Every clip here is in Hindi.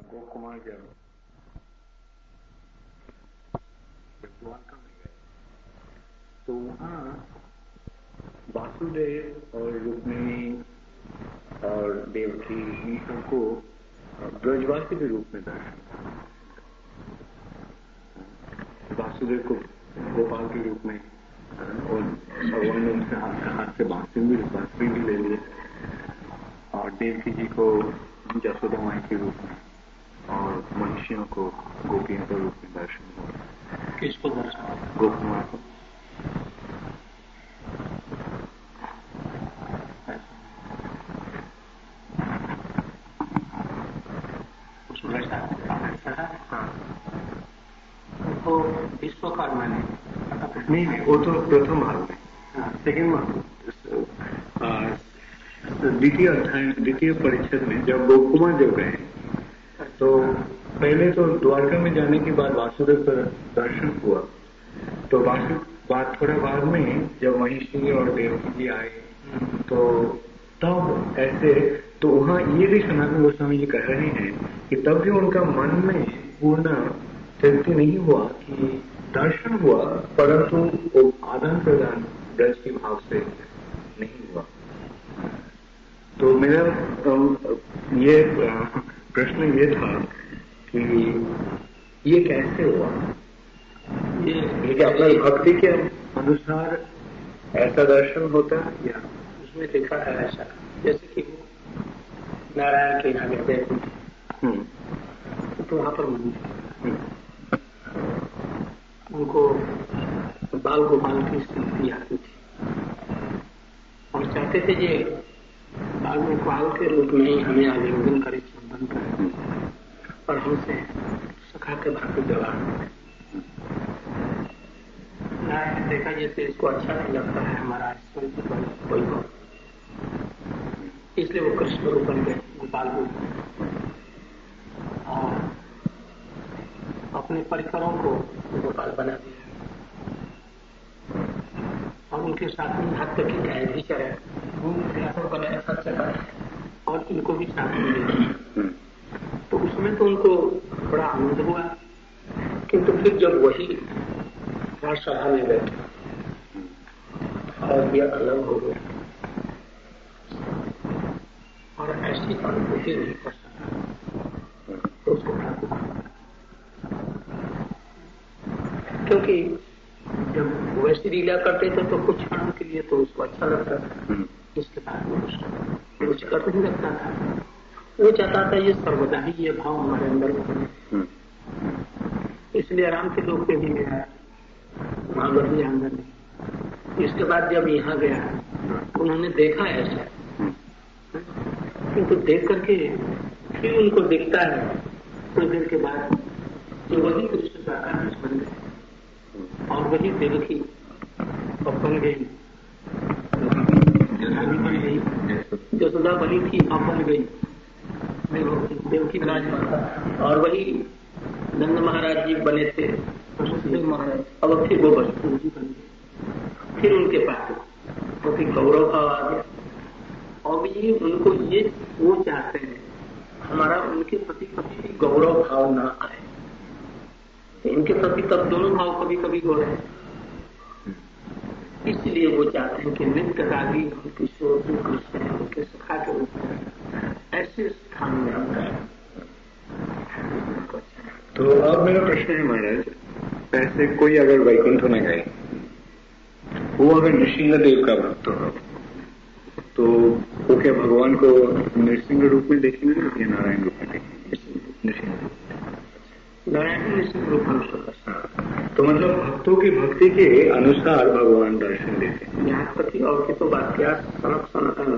गोकुमार जब द्वारका में गए तो वहाँ वासुदेव और रुक्मिणी और देवकी इन सबको ब्रजवासी के रूप में दर्शन। वासुदेव को गोपाल के रूप में और भगवान ने उनसे हाथ से बांसुरी भी ले लिए और देवकी जी को जसोदा माई के रूप में और मनुष्यों को गोपियों के रूप में दर्शन हुआ। किसको दर्शन? गोकुमार को। उसमें तो विश्व काल मैंने नहीं, वो तो प्रथम भाग में, सेकेंड भाग द्वितीय परिच्छेद में जब गोकुमार जब गए तो पहले तो द्वारका में जाने के बाद वासुदेव का दर्शन हुआ। तो बात थोड़ा बाद में जब महिषी और देवकी जी आए तो तब ऐसे तो वहाँ ये भी सनातन गोस्वामी जी कह रहे हैं कि तब भी उनका मन में पूर्ण तृप्ति नहीं हुआ कि दर्शन हुआ, परंतु आदान प्रदान ब्रज के भाव से नहीं हुआ। तो मेरा ये प्रश्न ये था कि ये कैसे हुआ? ये अपना भक्ति के अनुसार ऐसा दर्शन होता है या उसमें देखा है ऐसा, जैसे कि वो नारायण के यहाँ गए तो वहां पर उनको बाल गोपाल की स्थिति आती थी और चाहते थे ये बाल गोपाल के रूप में ही हमें आलिंगन करे, चुंबन करे और हमसे सखा के भाग व्यवहार। देखा जैसे इसको अच्छा नहीं लगता है हमारा वैभव, इसलिए वो कृष्ण रूप बन गए, गोपाल रूप, और अपने परिकरों को गोपाल बना दिया और उनके साथ में भक्त की गाय भी चढ़े, बने ऐसा चला और इनको भी साथ में दिया। तो उसमें तो उनको बड़ा आनंद हुआ, किंतु फिर जब वही सभा में बैठे और यह अलग हो गया और ऐसी अनुभूति नहीं कर सकता तो उसको बड़ा दुख, क्योंकि जब वैसी लीला करते थे तो कुछ क्षण के लिए तो उसको अच्छा लगता था, इसके बाद में उसको रुचिकर नहीं लगता था। वो चाहता था ये सर्वदा ही ये भाव हमारे अंदर बने, इसलिए आराम के लोग पे भी गया, वहां बढ़िया अंदर नहीं। इसके बाद जब यहाँ गया उन्होंने देखा ऐसा, किंतु देख करके फिर उनको दिखता है कुछ देर के बाद कि वही कृष्ण साकार बन गए और वही देवकी बन गई, जलानी बन गई, जसोदा बनी थी अब बन गई देवकी राजमाता, और वही नंद महाराज जी बने थे महाराज, अब फिर वो वसुदेव जी बन गए। फिर उनके पास काफी गौरव भाव आ गया और ये उनको ये वो चाहते हैं हमारा उनके प्रति कभी भी गौरव भाव ना आए, इनके प्रति तब दोनों भाव कभी कभी हो रहे हैं, इसलिए वो चाहते हैं कि नित्य रागी किशोर कृष्ण उनके सखा के रूप में ऐसे स्थान में हम रहे। तो अब मेरा प्रश्न है महाराज, ऐसे कोई अगर वैकुंठ में गए, वो अगर नृसिंह देव का भक्त हो तो वो क्या भगवान को नृसिंह रूप में देखेंगे या नारायण रूप में देखेंगे? नारायण नृसिंह रूप में। तो मतलब भक्तों की भक्ति के अनुसार भगवान दर्शन देते हैं। यहाँ तक और की तो बात क्या, सनक सनातन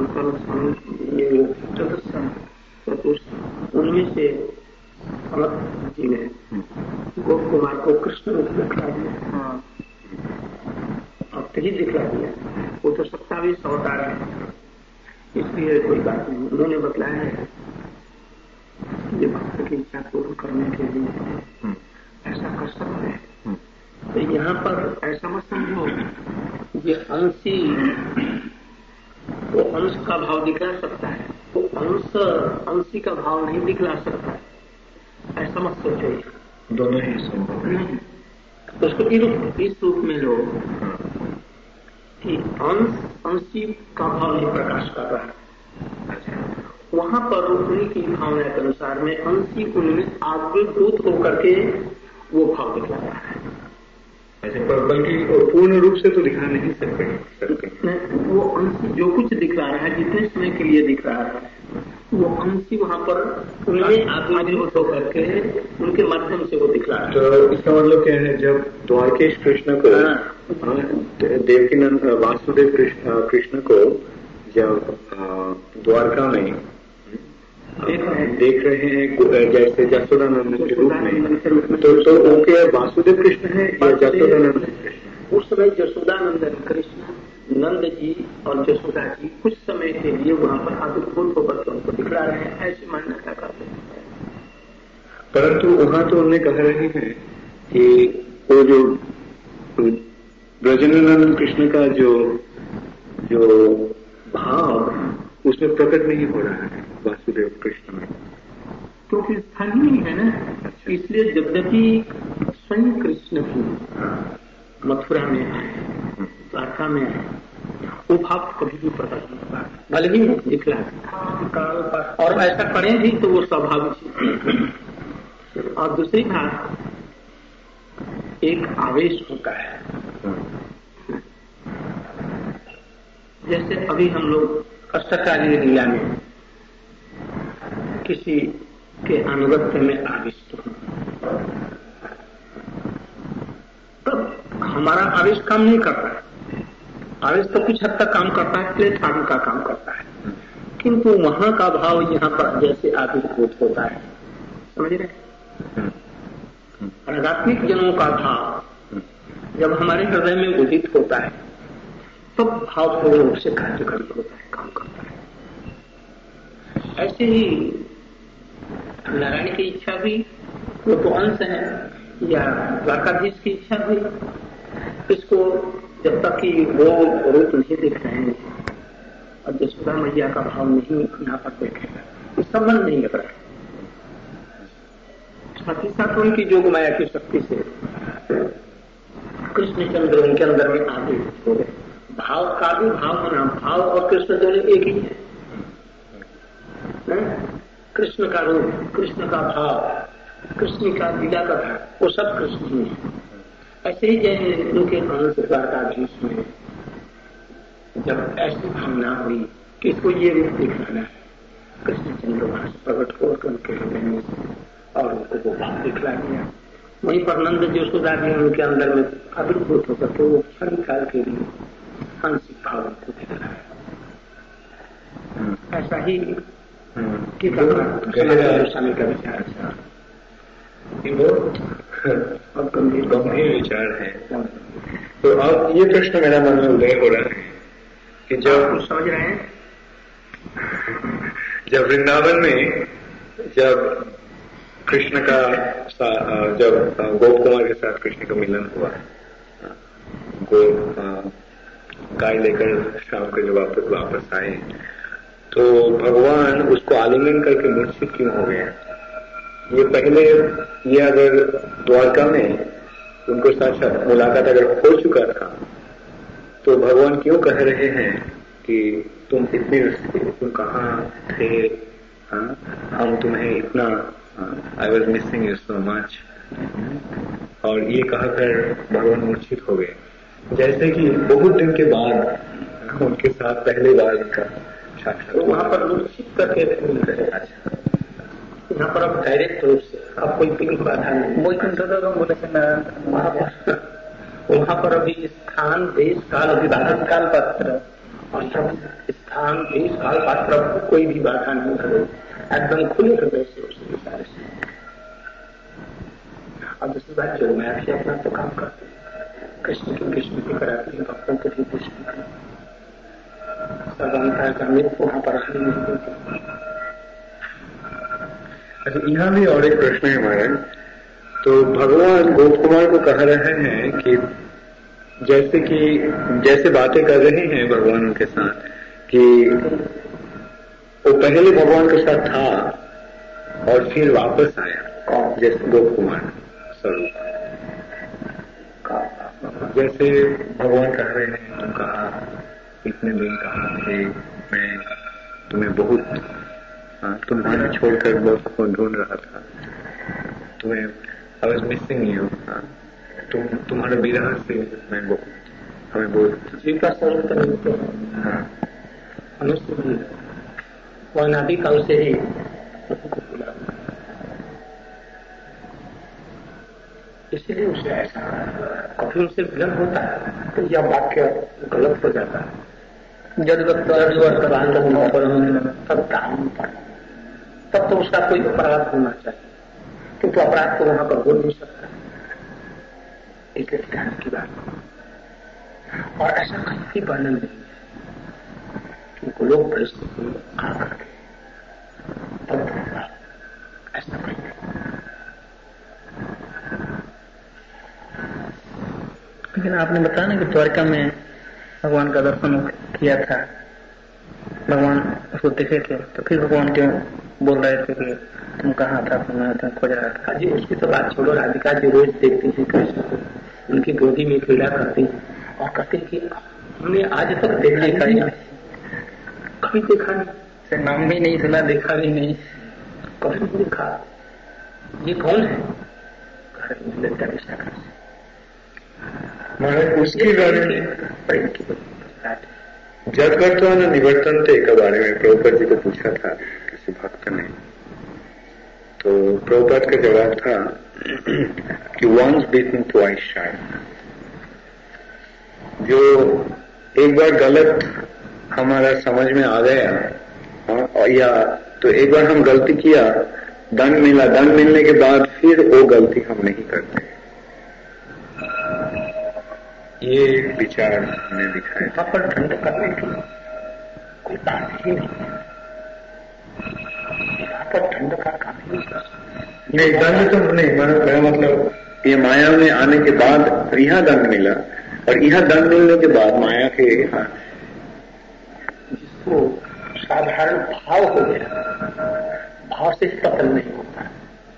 उनमें से सनत जी ने गोप कुमार को कृष्ण रूप दिखला दिया, अब ही दिखला दिया, वो तो 27 अवतार है, इसलिए कोई बात नहीं। उन्होंने बतलाया है ये भक्त की इच्छा पूर्ण करने के लिए ऐसा कर सकते हैं। तो यहाँ पर ऐसा मत समझो ये अंशी वो अंश का भाव दिखला सकता है, वो अंशी का भाव नहीं दिखला सकता है। समझ सोचो, दोनों ही संभव है। तो उसको इस रूप में लो कि अंशी का भाव ही प्रकाश कर रहा है। वहां पर उन्हीं की भावना के अनुसार में अंशी उनमें आविर्भूत होकर के वो भाव दिखा रहा है। बल्कि पूर्ण रूप से तो दिखा नहीं सकते। वो अंशी जो कुछ दिखला रहा है, जितने समय के लिए दिख रहा है, वो अंशी वहां पर उनमें आविर्भूत होकर के उनके माध्यम से वो दिखला रहा है। तो इसका मतलब क्या है, जब द्वारकेश कृष्ण को देवकीनंद वासुदेव कृष्ण को जब द्वारका में देख रहे हैं जैसे जसोदानंद के रूप में, तो उनके वासुदेव कृष्ण है या जसोदानंद कृष्ण? उस समय जसोदानंदन कृष्ण, नंद जी और जसोदा जी कुछ समय के लिए वहां पर आविर्भूत होकर के उनको दिखला रहे हैं, ऐसी मान्यता करते हैं। परंतु वहां तो उन्हें कह रहे हैं कि वो जो ब्रजनानंद कृष्ण का जो भाव उसमें प्रकट नहीं हो रहा है वासुदेव कृष्ण में, क्योंकि स्थान ही नहीं है ना। इसलिए यद्यपि स्वयं कृष्ण भी मथुरा में आए, द्वारका में आए, वो भाव कभी भी प्रकट नहीं होगा, भले ही दिखला काल पर, और ऐसा करें भी तो वो स्वाभाविक। और दूसरी बात, एक आवेश होता है। जैसे अभी हम लोग अष्टकार्य लीला में किसी के अनुगत्य में आविष्ट हो, तब हमारा आवेश काम नहीं करता है। आवेश तो कुछ हद तक काम करता है, प्लेटफॉर्म का काम करता है, किंतु वहां का भाव यहाँ पर जैसे आविर्भूत होता है, समझ रहे? आध्यात्मिक जनों का भाव जब हमारे हृदय में उदित होता है, तब भाव पूर्ण रूप से कार्यकारी होता है, काम करता है। ऐसे ही नारायण की इच्छा भी, वो तो अंश है, या द्वारकाधीश की इच्छा भी, इसको जब तक कि वो रूप नहीं दिख रहे हैं और जसोदा मैया का भाव नहीं यहाँ पर देखेगा, तो संबंध नहीं लग रहा है। साथ ही साथ उनकी जोग माया की शक्ति से कृष्णचंद्र उनके अंदर में आगे हो गए। भाव का भी भाव होना, भाव और कृष्ण दोनों एक ही है। कृष्ण का रूप, कृष्ण का भाव, कृष्ण का लीला का भाव, वो सब कृष्ण ही है। ऐसे ही जैसे उनके अंश द्वारकाधीश में जब ऐसी भावना हुई कि इसको ये रूप दिखाना है, कृष्णचंद्र वहां से प्रकट होकर उनके हृदय में और उनको वो भाव दिखला दिया। वहीं पर नंद जसोदा भी उनके अंदर में आविर्भूत होकर के वो क्षण काल के लिए आंशिक भाव को दिखला है। ऐसा ही स्वामी का विचार है, अब गंभीर विचार है। तो अब ये प्रश्न मेरा मन में उदय हो रहा है कि जब समझ रहे हैं, जब वृंदावन में जब कृष्ण का जब गोप कुमार के साथ कृष्ण का मिलन हुआ, गाय लेकर शाम को जब वापस आए, तो भगवान उसको आलिंगन करके मूर्छित क्यों हो गया? ये पहले ये अगर द्वारका में उनको साथ मुलाकात अगर हो चुका था, तो भगवान क्यों कह रहे हैं कि तुम कहाँ थे, हम तुम्हें इतना I was missing you so much, और ये कहकर भगवान मूर्छित हो गए, जैसे कि बहुत दिन के बाद उनके साथ पहले बार का साक्षात। तो वहां पर मूर्छित करके अच्छा, यहाँ पर अब डायरेक्ट रूप से अब कोई पिक बाधा नहीं, वहां पर अभी स्थान देश काल अभिधान काल पात्र और स्थान देश काल पात्र कोई भी बाधा नहीं करे, एकदम खुले हृदय से उसके विचार से। अब दूसरी बात, जो मैं भी अपना तो काम करती हूँ, कृष्ण की कराती हूँ, भक्तों के भी कृष्ण की सदानता का मृत्यु वहां पर आने नहीं देती। अच्छा, यहाँ भी और एक प्रश्न है हमारे। तो भगवान गोप कुमार को कह रहे हैं कि जैसे बातें कर रहे हैं भगवान उनके साथ, कि वो पहले भगवान के साथ था और फिर वापस आया, जैसे गोकुमार स्वरूप, जैसे भगवान कह रहे हैं, तुम कहा इतने दिन कहा कि मैं तुम्हें बहुत तुम्हारा छोड़कर बहुत को ढूंढ रहा था, तुम्हें आई वॉज मिसिंग यू, तुम्हारे विरह से मैं हमें बहुत जीव का स्वरूप अनुष्ठित वह अनादि काल से ही इसलिए उसे ऐसा कभी उनसे विलय होता है तो यह वाक्य गलत हो जाता है। जब तब तो उसका कोई अपराध होना चाहिए, क्योंकि अपराध तो वहां पर हो नहीं सकता, इसलिए ध्यान की बात। और ऐसा कहीं भी वर्णन नहीं है कि लोग परिस्थिति आकर के तब ऐसा कहीं नहीं। लेकिन आपने बताया ना कि द्वारका में भगवान का दर्शन किया था, भगवान उसको देखे थे, तो फिर भगवान क्यों बोल रहे थे कि तुम कहाँ था, तुम खोज रहा था? जी उसकी तो बात छोड़ो, राधिका जी रोज देखती थी कृष्ण को, उनकी गोदी में क्रीड़ा करती और कहती कि हमने आज तक देखा ही नहीं, कभी देखा नहीं, नाम भी नहीं सुना, देखा भी नहीं, कभी नहीं देखा, ये कौन है? उसके बारे में जगवर्तन निवर्तनते के बारे में प्रभुपाद जी को पूछा था किसी भक्त ने, तो प्रभुपाद का जवाब था कि वंस बीटन ट्वाइस शाय, जो एक बार गलत हमारा समझ में आ गया या तो एक बार हम गलती किया, दंड मिला, दंड मिलने के बाद फिर वो गलती हम नहीं करते, ये विचार हमने दिखाया। वहां पर दंड करने की कोई बात ही नहीं, यहाँ पर दंड का काम ही नहीं, दंड तो नहीं, मेरा मतलब ये माया में आने के बाद यहाँ दंड मिला और यहाँ दंड मिलने के बाद माया के जिसको साधारण भाव हो गया, भाव से कतल नहीं होता।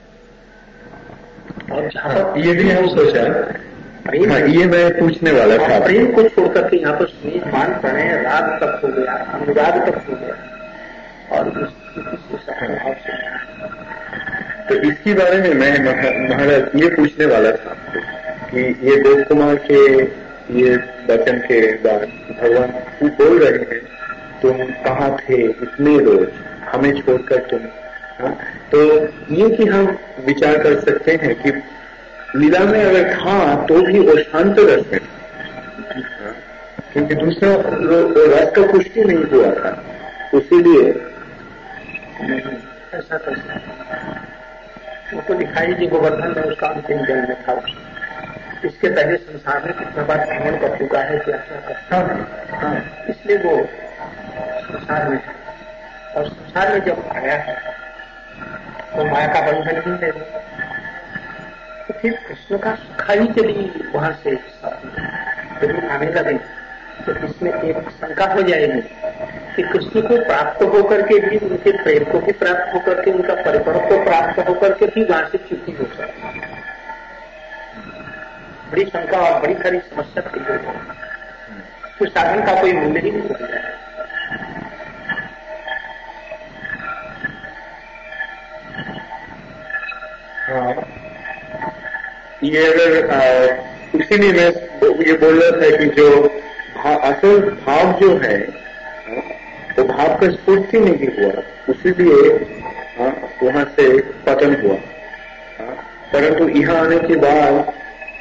और जहां ये भी हम सोचा, ये मैं पूछने वाला था, प्रेम को छोड़कर के यहाँ पर स्नेह मान पड़े, राग तक हो गया, अनुराग तक हो गया, और तो इसके बारे में मैं महाराज ये पूछने वाला था कि ये गोकुमार के ये वचन के बाद भगवान बोल रहे हैं तुम कहाँ थे इतने रोज हमें छोड़कर तुम, तो ये कि हम विचार कर सकते हैं कि लीला में अगर था तो भी वो शांत रस में था, क्योंकि दूसरा रस का पुष्टि नहीं हुआ था, इसीलिए ऐसा कैसा वो तो दिखाई जी गोवर्धन में उसका अंतिम जन्म में था, इसके पहले संसार में कितना बार भ्रमण कर चुका है, क्या क्या करता है, इसलिए वो संसार में, और संसार में जब आया है तो माया का बंधन ही नहीं, तो फिर कृष्ण का सुखाई चली वहां से जब आने लगे तो इसमें एक शंका हो जाएगी कि कृष्ण को प्राप्त होकर के भी, उनके प्रेम को भी प्राप्त होकर के, उनका परिपक्व को प्राप्त होकर के भी वहां से च्युति हो सकती है। बड़ी शंका और बड़ी सारी समस्या थी, तो साधन का कोई मूल्य ही नहीं बन रहा है। ये अगर इसीलिए मैं ये बोल रहा था कि जो असल भाव जो है वो भाव का स्फूर्ति नहीं हुआ, इसीलिए वहां से पतन हुआ, परंतु यहाँ आने के बाद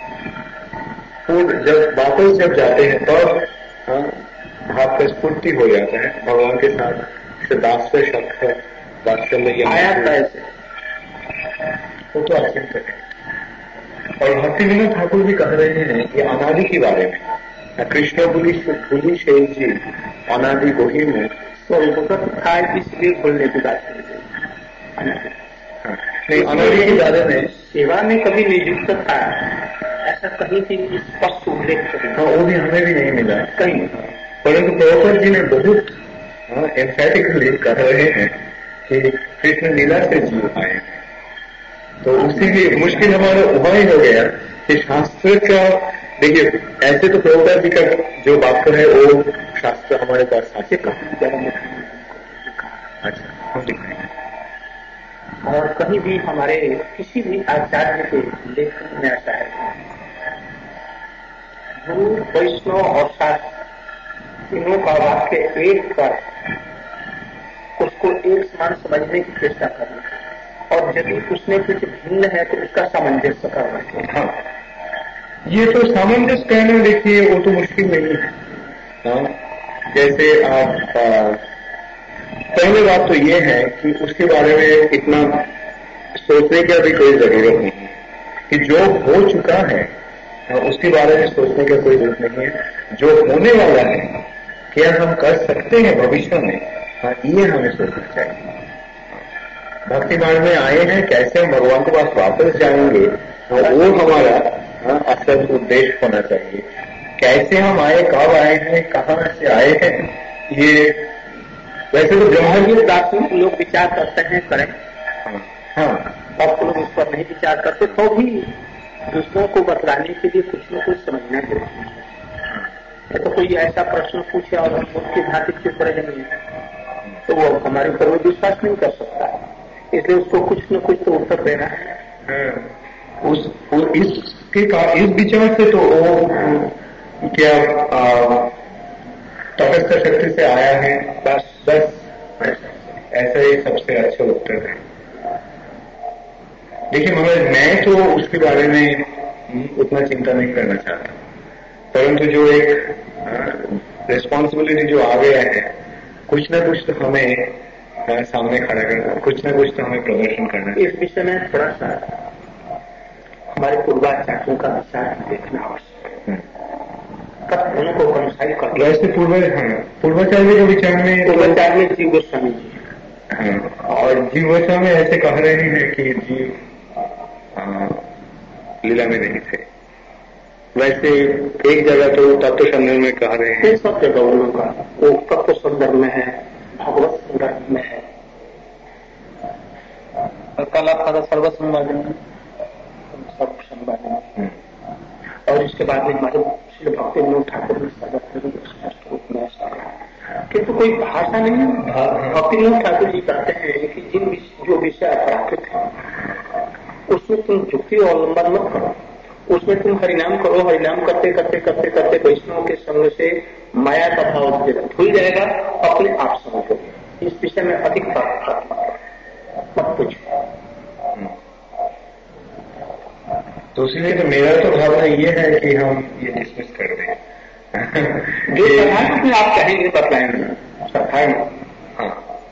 जब वापस जब जाते हैं तब भाव का स्फूर्ति हो जाता है भगवान के साथ, दास्य शब्द वात्सल्य आया कैसे, वो तो अत्यंत है। और भक्तिविनोद ठाकुर भी कह रहे हैं कि अनादि के बारे में, कृष्ण भूली शेष जी अनादि गोही में था, इसलिए बोलने की बात नहीं, अनादि के बारे में सेवा में कभी नियुक्त था ऐसा कहीं भी स्पष्ट उल्लेख करें, वो भी हमें भी नहीं मिला कहीं, परंतु प्रभुपाद जी ने बहुत एम्फैटिकली कह रहे हैं कि कृष्ण लीला से जीव आए हैं, तो उसी लिए मुश्किल हमारा वहां ही हो गया कि शास्त्र का, देखिए ऐसे तो प्रभुपाद जी का जो वाक्य है वो शास्त्र हमारे पास साक्ष्य का। अच्छा, हम दिखाएंगे। और कहीं भी हमारे किसी भी आचार्य के लेखन में आता है, गुरु वैष्णव और शास्त्र तीनों का वाक्य एक कर उसको एक समान समझने की चेष्टा करना, और यदि उसमें कुछ भिन्न है तो उसका सामंजस्य करना। हाँ, ये तो सामंजस्य कहना, देखिए वो तो मुश्किल नहीं है। हाँ, जैसे आप पहले बात तो ये है कि उसके बारे में इतना सोचने की अभी कोई जरूरत नहीं है कि जो हो चुका है उसके बारे में सोचने का कोई जरूरत नहीं है। जो होने वाला है क्या हम कर सकते हैं भविष्य में, हाँ ये हमें सोचना चाहिए। भक्ति मार्ग में आए हैं, कैसे हम भगवान के पास वापस जाएंगे, वो हमारा असल उद्देश्य होना चाहिए। कैसे हम आए, कब आए हैं, कहाँ से आए हैं, ये वैसे तो ब्रह्मज्ञ दार्शनिक लोग विचार करते हैं, करें। हाँ, और लोग उस पर नहीं विचार करते, तो भी दूसरों को बतलाने के लिए कुछ न कुछ समझना जरूरी है। तो कोई ऐसा प्रश्न पूछे और हम उसकी भांति चुप रहेंगे तो वो हमारे ऊपर वो विश्वास नहीं कर सकता है, इसलिए उसको कुछ न कुछ तो उत्तर देना है। इस विचार से तो वो क्या तपस्या शक्ति से आया है, बस ऐसा ही सबसे अच्छा उत्तर है। देखिए मगर मैं तो उसके बारे में उतना चिंता नहीं करना चाहता, परंतु जो एक रिस्पॉन्सिबिलिटी जो आ गया है, कुछ ना कुछ तो हमें सामने खड़ा करना, कुछ ना कुछ तो हमें प्रदर्शन करना। इस विषय में थोड़ा सा हमारे पूर्वाचार्यों का विचार देखना आवश्यक है। कब उनको कंसाई कर वैसे पूर्वाचार्य के विचार में जीव गोस्वामी जी, और जीव गोस्वामी ऐसे कह रहे हैं कि जीव लीला में नहीं थे। वैसे एक जगह तो तत्व संदर्भ में कह रहे हैं, सब जगह उनका वो तत्व संदर्भ में है, भगवत संदर्भ में है, कला का सर्व संवाद में, सब संवाद में। और इसके बाद में हमारे श्री भक्ति विनोद ठाकुर ने स्पष्ट रूप में ऐसा कहा, किंतु कोई भाषा नहीं है। भक्ति विनोद ठाकुर जी कहते हैं कि जो विषय अपराकृत है उसमें तुम युक्ति अवलंबन मत करो, उसमें तुम हरिनाम करो। हरिनाम करते करते करते करते वैष्णव के संग से माया का भाव भूल जाएगा, अपने आप समझो। इस विषय में अधिक मत पूछो। तो इसलिए तो मेरा तो भावना ये है कि हम ये डिस्मिस कर दें। जो सत्य आप कहेंगे बतलाएंगे, सत्य हाँ,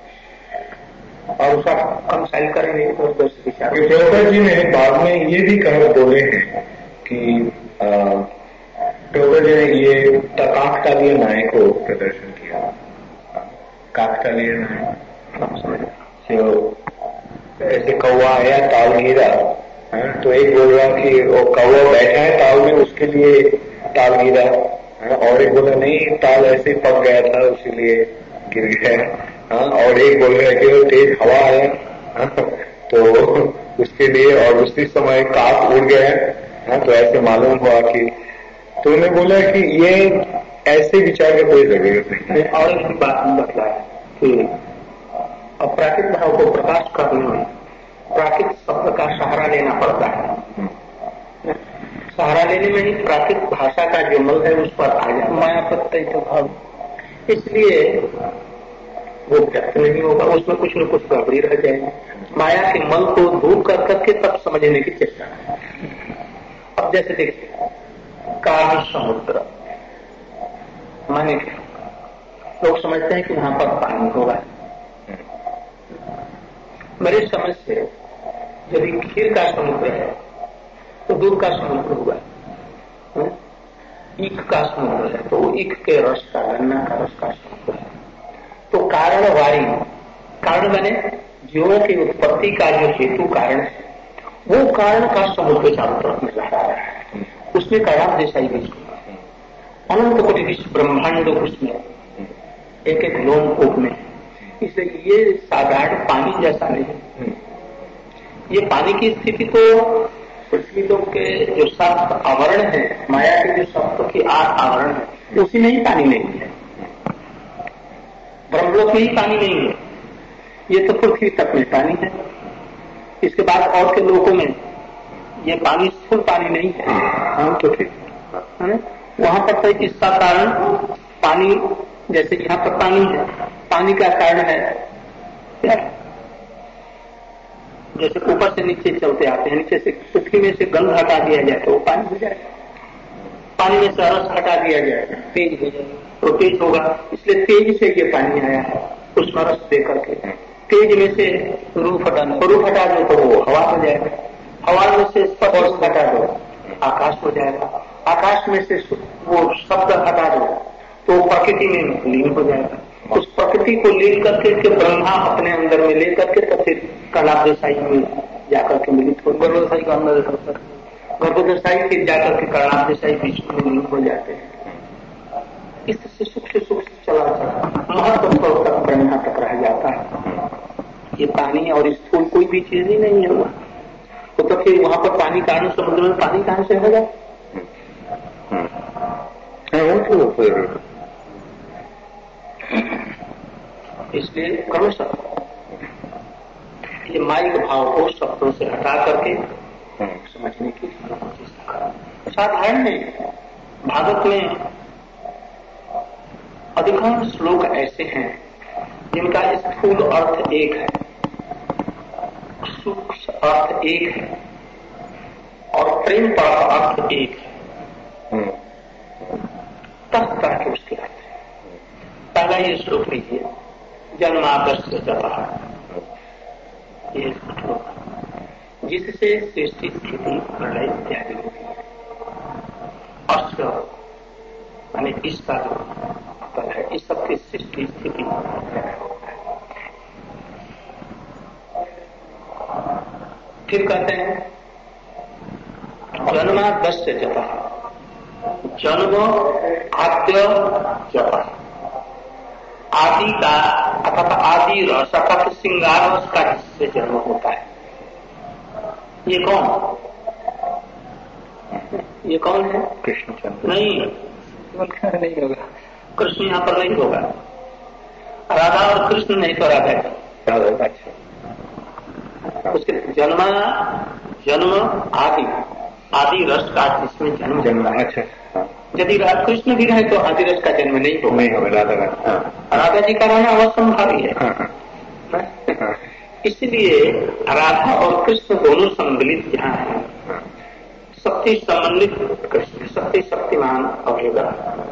और उसका कम साइल करेंगे तो विचार। प्रभुपाद जी ने बाद में ये भी कहा बोले हैं कि प्रभुपाद जी ने ये काकतालीय न्याय को प्रदर्शन किया। काकतालीय न्याय जो ऐसे कौवा आया, ताल गिरा, तो एक बोल रहा कि वो कौवा बैठा है ताल में, उसके लिए ताल गिरा, और एक बोला नहीं ताल ऐसे पक गया था इसीलिए गिर गया। और एक बोल रहा है कि वो तेज हवा आया तो उसके लिए, और उसी समय काक उड़ गया, तो ऐसे मालूम हुआ कि, तो उन्होंने बोला कि ये ऐसे विचार की कोई जरूरत नहीं है। और एक बात बतला कि अपराकृत भाव को प्रकाश करने में प्राकृत शब्द का सहारा लेना पड़ता है। सहारा लेने में ही प्राकृत भाषा का जो मल है उस पर आ जाए माया प्रत्यय तो भाव, इसलिए वो व्यक्त नहीं होगा, उसमें कुछ न कुछ गड़बड़ी रह जाएगी। माया के मल को दूर कर करके तब समझने की चेष्टा है। अब जैसे देखिए काल समुद्र माने लोग समझते हैं कि वहां पर पानी होगा। मेरे समझ से यदि खीर का समुद्र है तो दूध का समुद्र हुआ, ईख का समुद्र है तो ईख के रस का, गन्ना का रस का समुद्र है। तो कारणवारी, कारण बने जीवों की उत्पत्ति का जो हेतु कारण है वो कारण का समुद्र चारों तरफ में लहरा रहा है। उसमें कयाम जैसा ही विश्व, अनंत कोटि विश्व ब्रह्मांड उसमें एक एक लोम कूप में, इसलिए ये साधारण पानी जैसा नहीं। ये पानी की स्थिति तो पृथ्वी लोक के जो 7 आवरण है, माया के जो सप्त की 8 आवरण है, उसी में ही पानी नहीं है। ब्रह्मलोक में ही पानी नहीं है। ये तो पृथ्वी तक में पानी है। इसके बाद और के लोकों में ये पानी स्थूल पानी नहीं है। हाँ तो ठीक है ना। वहां पर तो इसका कारण पानी, जैसे यहाँ पर पानी है, पानी का कारण है क्या? जैसे ऊपर से नीचे चलते आते हैं, नीचे से पृथ्वी में से गंध हटा दिया जाए तो वो पानी हो जाएगा। पानी में से रस हटा दिया जाए तेज हो जाएगा, तो तेज होगा। इसलिए तेज से ये पानी आया है, उसमें रस दे करके। तेज में से रूप हटा दो तो वो हवा हो जाएगा। हवा में से स्पर्श हटा दो, आकाश हो जाएगा। आकाश में से वो शब्द हटा दो तो प्रकृति में लीन हो जाएगा। उस प्रकृति को लीन करके के ब्रह्मा अपने अंदर में ले करके तो फिर कलापदशाई में जाकर के मिलित हो, गर्भदशाई का अंदर गर्भदशाई फिर जाकर के कलापदशाई विष्णु में लीन हो जाते हैं। इस तरह से सुख से चला महत्व तक ब्रह्मा तक रह जाता है। ये पानी और स्थूल कोई भी चीज ही नहीं है वहां। तो फिर वहां पर पानी कहां, समुद्र में पानी कहां से होगा? तो फिर इसलिए क्रमश ये माइक भाव को शब्दों से हटा करके समझने की चेष्टा करें। साधारण नहीं, भागवत में अधिकांश श्लोक ऐसे हैं जिनका स्थूल अर्थ एक है, सूक्ष्म अर्थ एक है और प्रेम पर अर्थ एक है। तरह के उसके अर्थ है। पहला ये श्लोक लीजिए, जन्मादस्य जतः, ये श्लोक जिससे सृष्टि स्थिति प्रलय इत्यादि होती है। अश्व यानी इसका जो पद है, इस सबकी सृष्टि स्थिति प्रलय होता है। फिर कहते हैं जन्मादस्य जतः, जन्म आद्य जतः, आदि का अथवा आदि रस अर्थात श्रृंगार रस का जिससे जन्म होता है। ये कौन? ये कौन है? कृष्णचंद्र। नहीं होगा, कृष्ण यहाँ पर नहीं होगा। राधा और कृष्ण नहीं तो राधा है। उसके जन्म आदि रस का जिसमें जन्म। अच्छा, यदि कृष्ण भी रहे तो आदि रस का जन्म नहीं होगा। राधा जी का रहना असंभावी है। इसलिए राधा और कृष्ण दोनों सम्मिलित जहाँ है, शक्ति समन्वित कृष्ण, शक्ति शक्तिमान अवयव।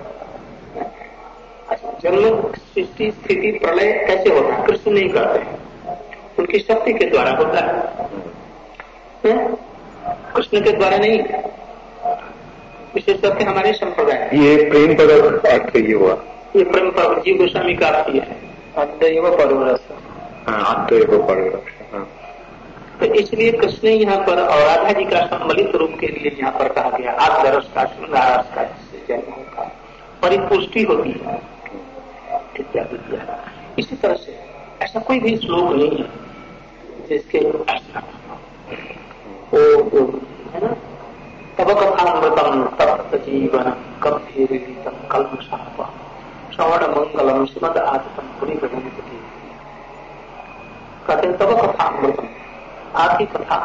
जन्म सृष्टि स्थिति प्रलय कैसे होता है? कृष्ण नहीं करते, उनकी शक्ति के द्वारा होता है, कृष्ण के द्वारा नहीं। विशेष करके हमारे संप्रदाय ये प्रेम पद अर्थ ये हुआ, ये प्रेम पद जीव गोस्वामी का अर्थ है अद्वैव परवरस। अद्वैव परवरस। तो इसलिए कृष्ण यहाँ पर और राधा जी का सम्मिलित रूप के लिए यहाँ पर कहा गया आद्य रस का, श्रृंगार रस का जिससे जन्म होता है, परिपुष्टि होती है इत्यादि। इसी तरह से ऐसा कोई भी श्लोक नहीं है जिसके ऐसा है ना, तब कथामृतम तप्त जीवन कब्धीरितम कल्मषाप श्रवण मंगलम श्रीमद आदितम पुरी गणपति। कहते हैं तब कथामृतम, आपकी कथा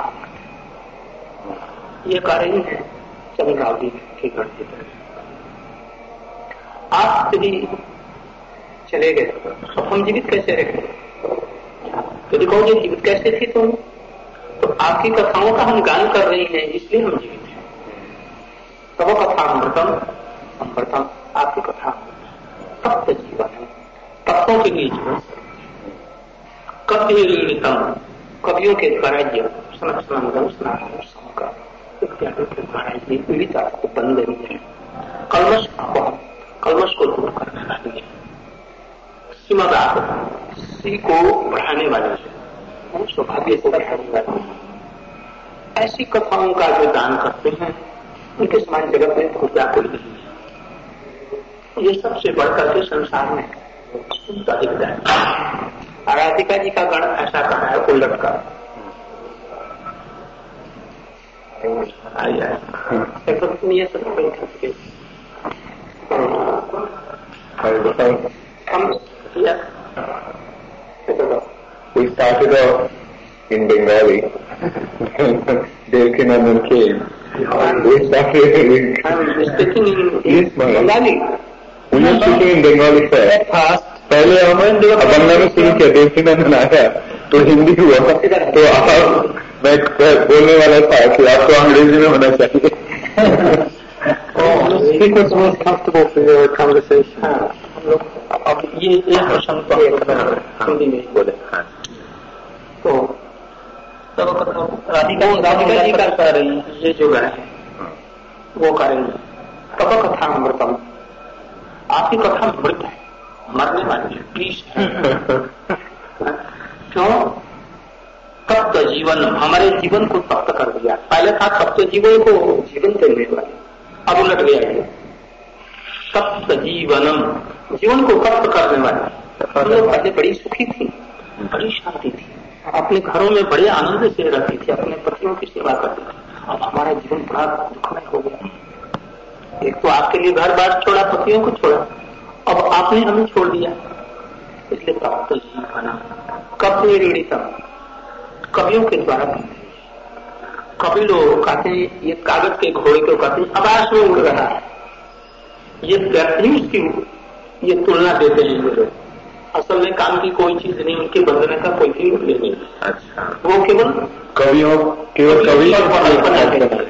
ये कह रही है चंद्रावली के गण की तरह। आप यदि चले गए तो हम जीवित कैसे रहे? यदि कहोगे जीवित कैसे थी तुम, तो आपकी कथाओं का हम गान कर रही हैं इसलिए हम जीवित हैं। तब कथा अमृतम, आपकी कथा तप्त जीवन है, तत्वों के लिए जीवन। कवितम, कवियों के द्वारा इत्यादि के द्वारा ये पीड़ित आपको बंधनीय है। कलमश को दूर करने वाली है। सीमादात सी को बढ़ाने वाले है, सौभाग्य को बढ़ाने वाले। ऐसी कथाओं का जो दान करते हैं उनके समान जगत में खुदा कोई नहीं है। ये सबसे बढ़कर के संसार में सुनता दिखता है। राधिका जी का गण ऐसा कहा है उलट का, We started off in Bengali. Devkinandan came. We started in... I'm speaking in Bengali. We are speaking in Bengali first. पहले हमने बंगला में शुरू किया, देवकीनंदन आया तो हिंदी हुआ, तो आप मैं बोलने वाला था कि आपको अंग्रेजी में होना चाहिए. It was most comfortable for your conversation. अब ये प्रश्न तो हिंदी में बोले. तो राधिका जी का कह रही है, ये जो गाय है वो करेंगे. तब कथा अमृतम, आपकी कथा मृत है, मरने वाली है, प्लीज. क्यों? तप्त जीवन, हमारे जीवन को तप्त कर दिया. पहले था तप्त जीवन को जीवन देने वाले, अब उलट गया है. तप्त जीवनम, जीवन को तप्त करने वाले. हम लोग पहले बड़ी सुखी थी, बड़ी शांति थी, अपने घरों में बड़े आनंद से रहती थी, अपने पतियों की सेवा करती थी. अब हमारा जीवन बड़ा दुखमय हो गया. एक तो आपके लिए घर बार छोड़ा, पतियों को छोड़ा, अब आपने हमें छोड़ दिया. इसलिए तप्त जीवन, कभी ऋणितम, कवियों के द्वारा. कवि लोग कहते हैं ये कागज के घोड़े को कहते हैं आकाश में उड़ रहा है. ये उसकी ये तुलना देते हैं ये लोग. असल में काम की कोई चीज नहीं, उनके बंधने का कोई भी मूल्य नहीं. अच्छा, वो केवल कवियों केवल कवि कल्पना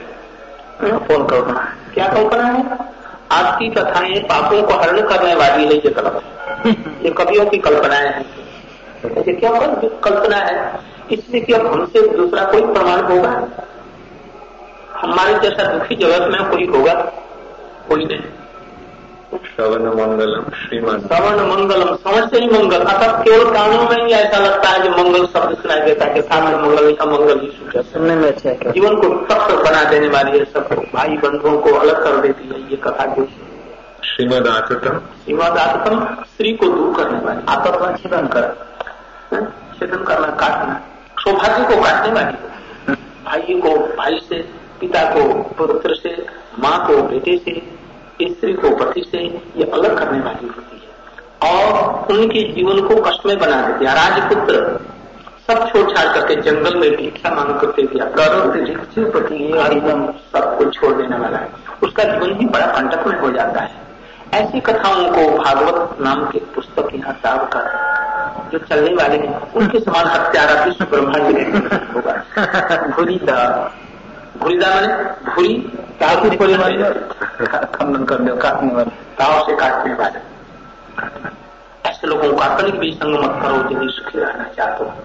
क्या कल्पना है. आपकी कथाएं पापों को हरण करने वाली है, ये कल्पना, ये कवियों की कल्पनाएं हैं. ये क्या कल्पना है? इसलिए कि अब हमसे दूसरा कोई प्रमाण होगा? हमारे जैसा दुखी जगत में कोई होगा? कोई नहीं. श्रवण मंगलम श्रीमान, श्रवण मंगलम, समझ से ही मंगल. अतः केवल कानों में ही ऐसा लगता है कि मंगल शब्द सुनाई देता है कि सामने मंगल अमंगल ही सुनने में अच्छा है. जीवन को तप्त बना देने वाली है, सब भाई बंधुओं को अलग कर देती है ये कथा. जो श्रीमद आततम, श्रीमद आततम, स्त्री को दूर करने वाली. आततम छेदन कर, छेदन करना, काटना, सौभाग्य को काटने वाली. भाई को भाई से, पिता को पुत्र से, माँ को बेटे से, स्त्री को पति से, ये अलग करने वाली होती है और उनके जीवन को कष्टमय बना देती है. राजपुत्र सब छोड़ छाड़ करके जंगल में भिक्षा मांग करते दिया, पति एकदम सबको छोड़ देने वाला है. उसका जीवन भी बड़ा कंटक में हो जाता है. ऐसी कथाओं को भागवत नाम की पुस्तक यहाँ दाव कर जो चलने वाले हैं, उनके समान हत्यारा विश्व ब्रह्मांड में होगा. भूरीदा, भूरीदा मैंने भूरी खंडन करने काटने वाले, ताव से काटने वाले. ऐसे लोगों का काल्पनिक भी संग मत करो यदि सुखी रहना चाहते हो.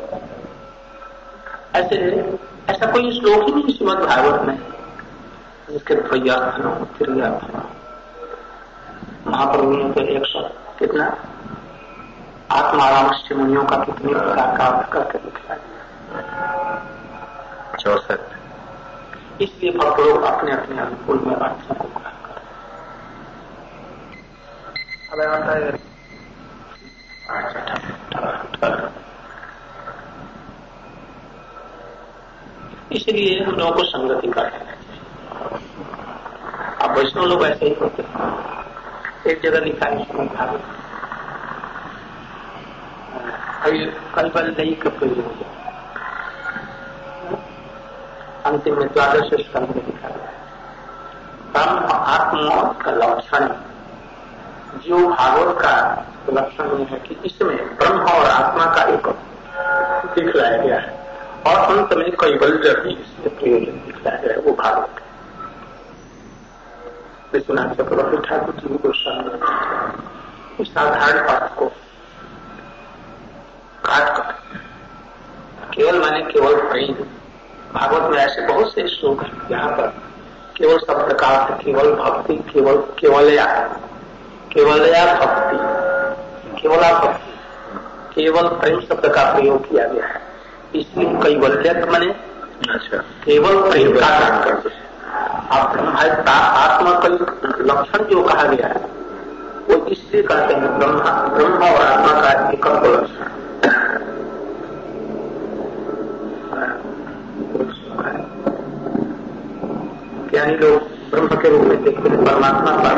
ऐसा कोई श्लोक ही नहीं श्रीमद् भागवत में जिसके प्रयास महाप्रभु ने तो 100 कितना आत्माराम मुनियों का कितने प्रकार का अर्थ करके दिखलाया. 64. इसलिए भक्त लोग अपने अपने अनुकूल में अर्थों को ग्रहण करें. इसलिए हम लोगों को संगति कर लेना चाहिए. अब वैष्णव लोग ऐसे ही होते हैं. एक जगह लिखा है श्रीमद् भागवत, कल बल नहीं कपड़े हो जाए, अंतिम में 12 स्कंध में लिखा है ब्रह्म आत्मा का लक्षण. जो भागवत का लक्षण है कि इसमें ब्रह्म और आत्मा का एक दिखलाया गया है और अंत में कैवल्य भी इसमें प्रयोजन दिखलाया गया है. वो भागवत विश्वनाथ चक्रवर्ती ठाकुर जी को इस साधारण पाठ को काट कर केवल मैंने केवल प्रेम. भागवत में ऐसे बहुत से श्लोक हैं जहाँ पर केवल शब्द का अर्थ केवल भक्ति, केवलया भक्ति, केवला भक्ति, केवल प्रेम शब्द का प्रयोग किया गया है. इसलिए कैवल्य मैंने केवल प्रेम का काम करते हैं. आत्मा का लक्षण जो कहा गया है वो इसलिए कहते हैं ब्रह्म और आत्मा का एकत्व लक्षण. ज्ञानी लोग ब्रह्म के रूप में देखते हैं परमात्मा पर।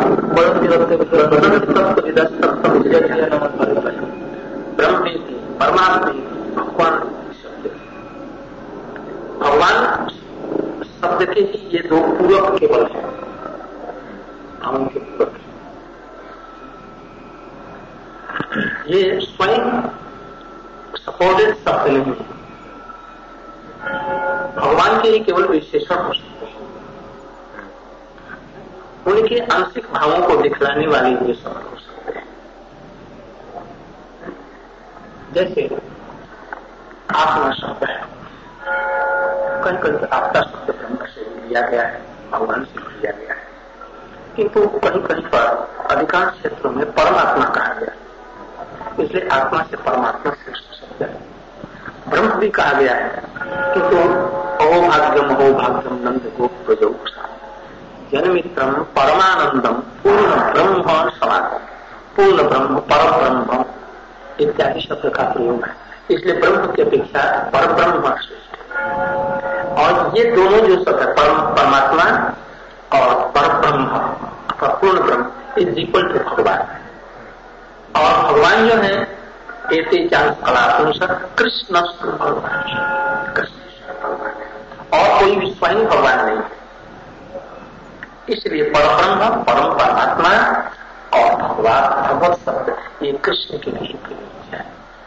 ब्रह्म परमात्मा भगवान शब्द, भगवान शब्द के ही ये दो पूरक केवल है, हम के पूरक। ये स्वयं सपोर्टेड शब्द नहीं है, भगवान के ही केवल विशेषण हो सकते हैं, उनके आंशिक भावों को दिखलाने वाले ये शब्द हो सकते हैं। जैसे आत्मा शब्द है, कहीं कहीं आत्मा शब्द ब्रह्म से लिया गया है, भगवान से लिया गया है, किंतु कहीं कहीं पर अधिकांश क्षेत्रों में परमात्मा कहा गया है, इसलिए आत्मा से परमात्मा श्रेष्ठ शब्द है। ब्रह्म भी कहा गया है, किंतु अहो भाग्यम नंद गोप प्रजोक्षा जन्मित्रम परमानंदम पूर्ण ब्रह्म समागम, पूर्ण ब्रह्म पर ब्रह्म इत्यादि शब्द का प्रयोग है, इसलिए ब्रह्म की अपेक्षा पर ब्रह्म श्रेष्ठ है। और ये दोनों जो शब्द है परमात्मा और पर ब्रह्म अथवा पूर्ण ब्रह्म इज इक्वल टू भगवान। और भगवान जो है एते चांस कलापुंस कृष्ण भगवान, कृष्ण भगवान और कोई भी स्वयं भगवान नहीं है, इसलिए परब्रह्म परम परमात्मा और भगवान भगवत शब्द ये कृष्ण के लिए प्रयोग है।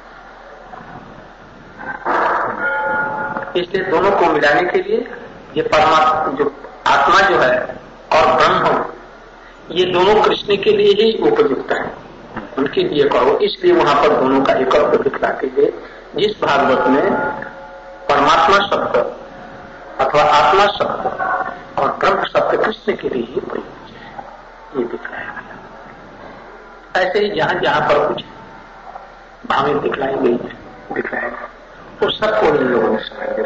इसलिए दोनों को मिलाने के लिए ये परमात्मा जो आत्मा जो है और ब्रह्म ये दोनों कृष्ण के लिए ही उपयुक्त है, उनके लिए कहो। इसलिए वहां पर दोनों का एकत्व दिखलाते हुए जिस भागवत में परमात्मा शब्द अथवा आत्मा शब्द और ब्रह्म शब्द कृष्ण के लिए ही प्रयुक्त है, ये दिखलाया गया। ऐसे ही जहां जहां पर कुछ भावें दिखलाई गई है, दिखलाया गया, वो सबको इन लोगों ने समझ।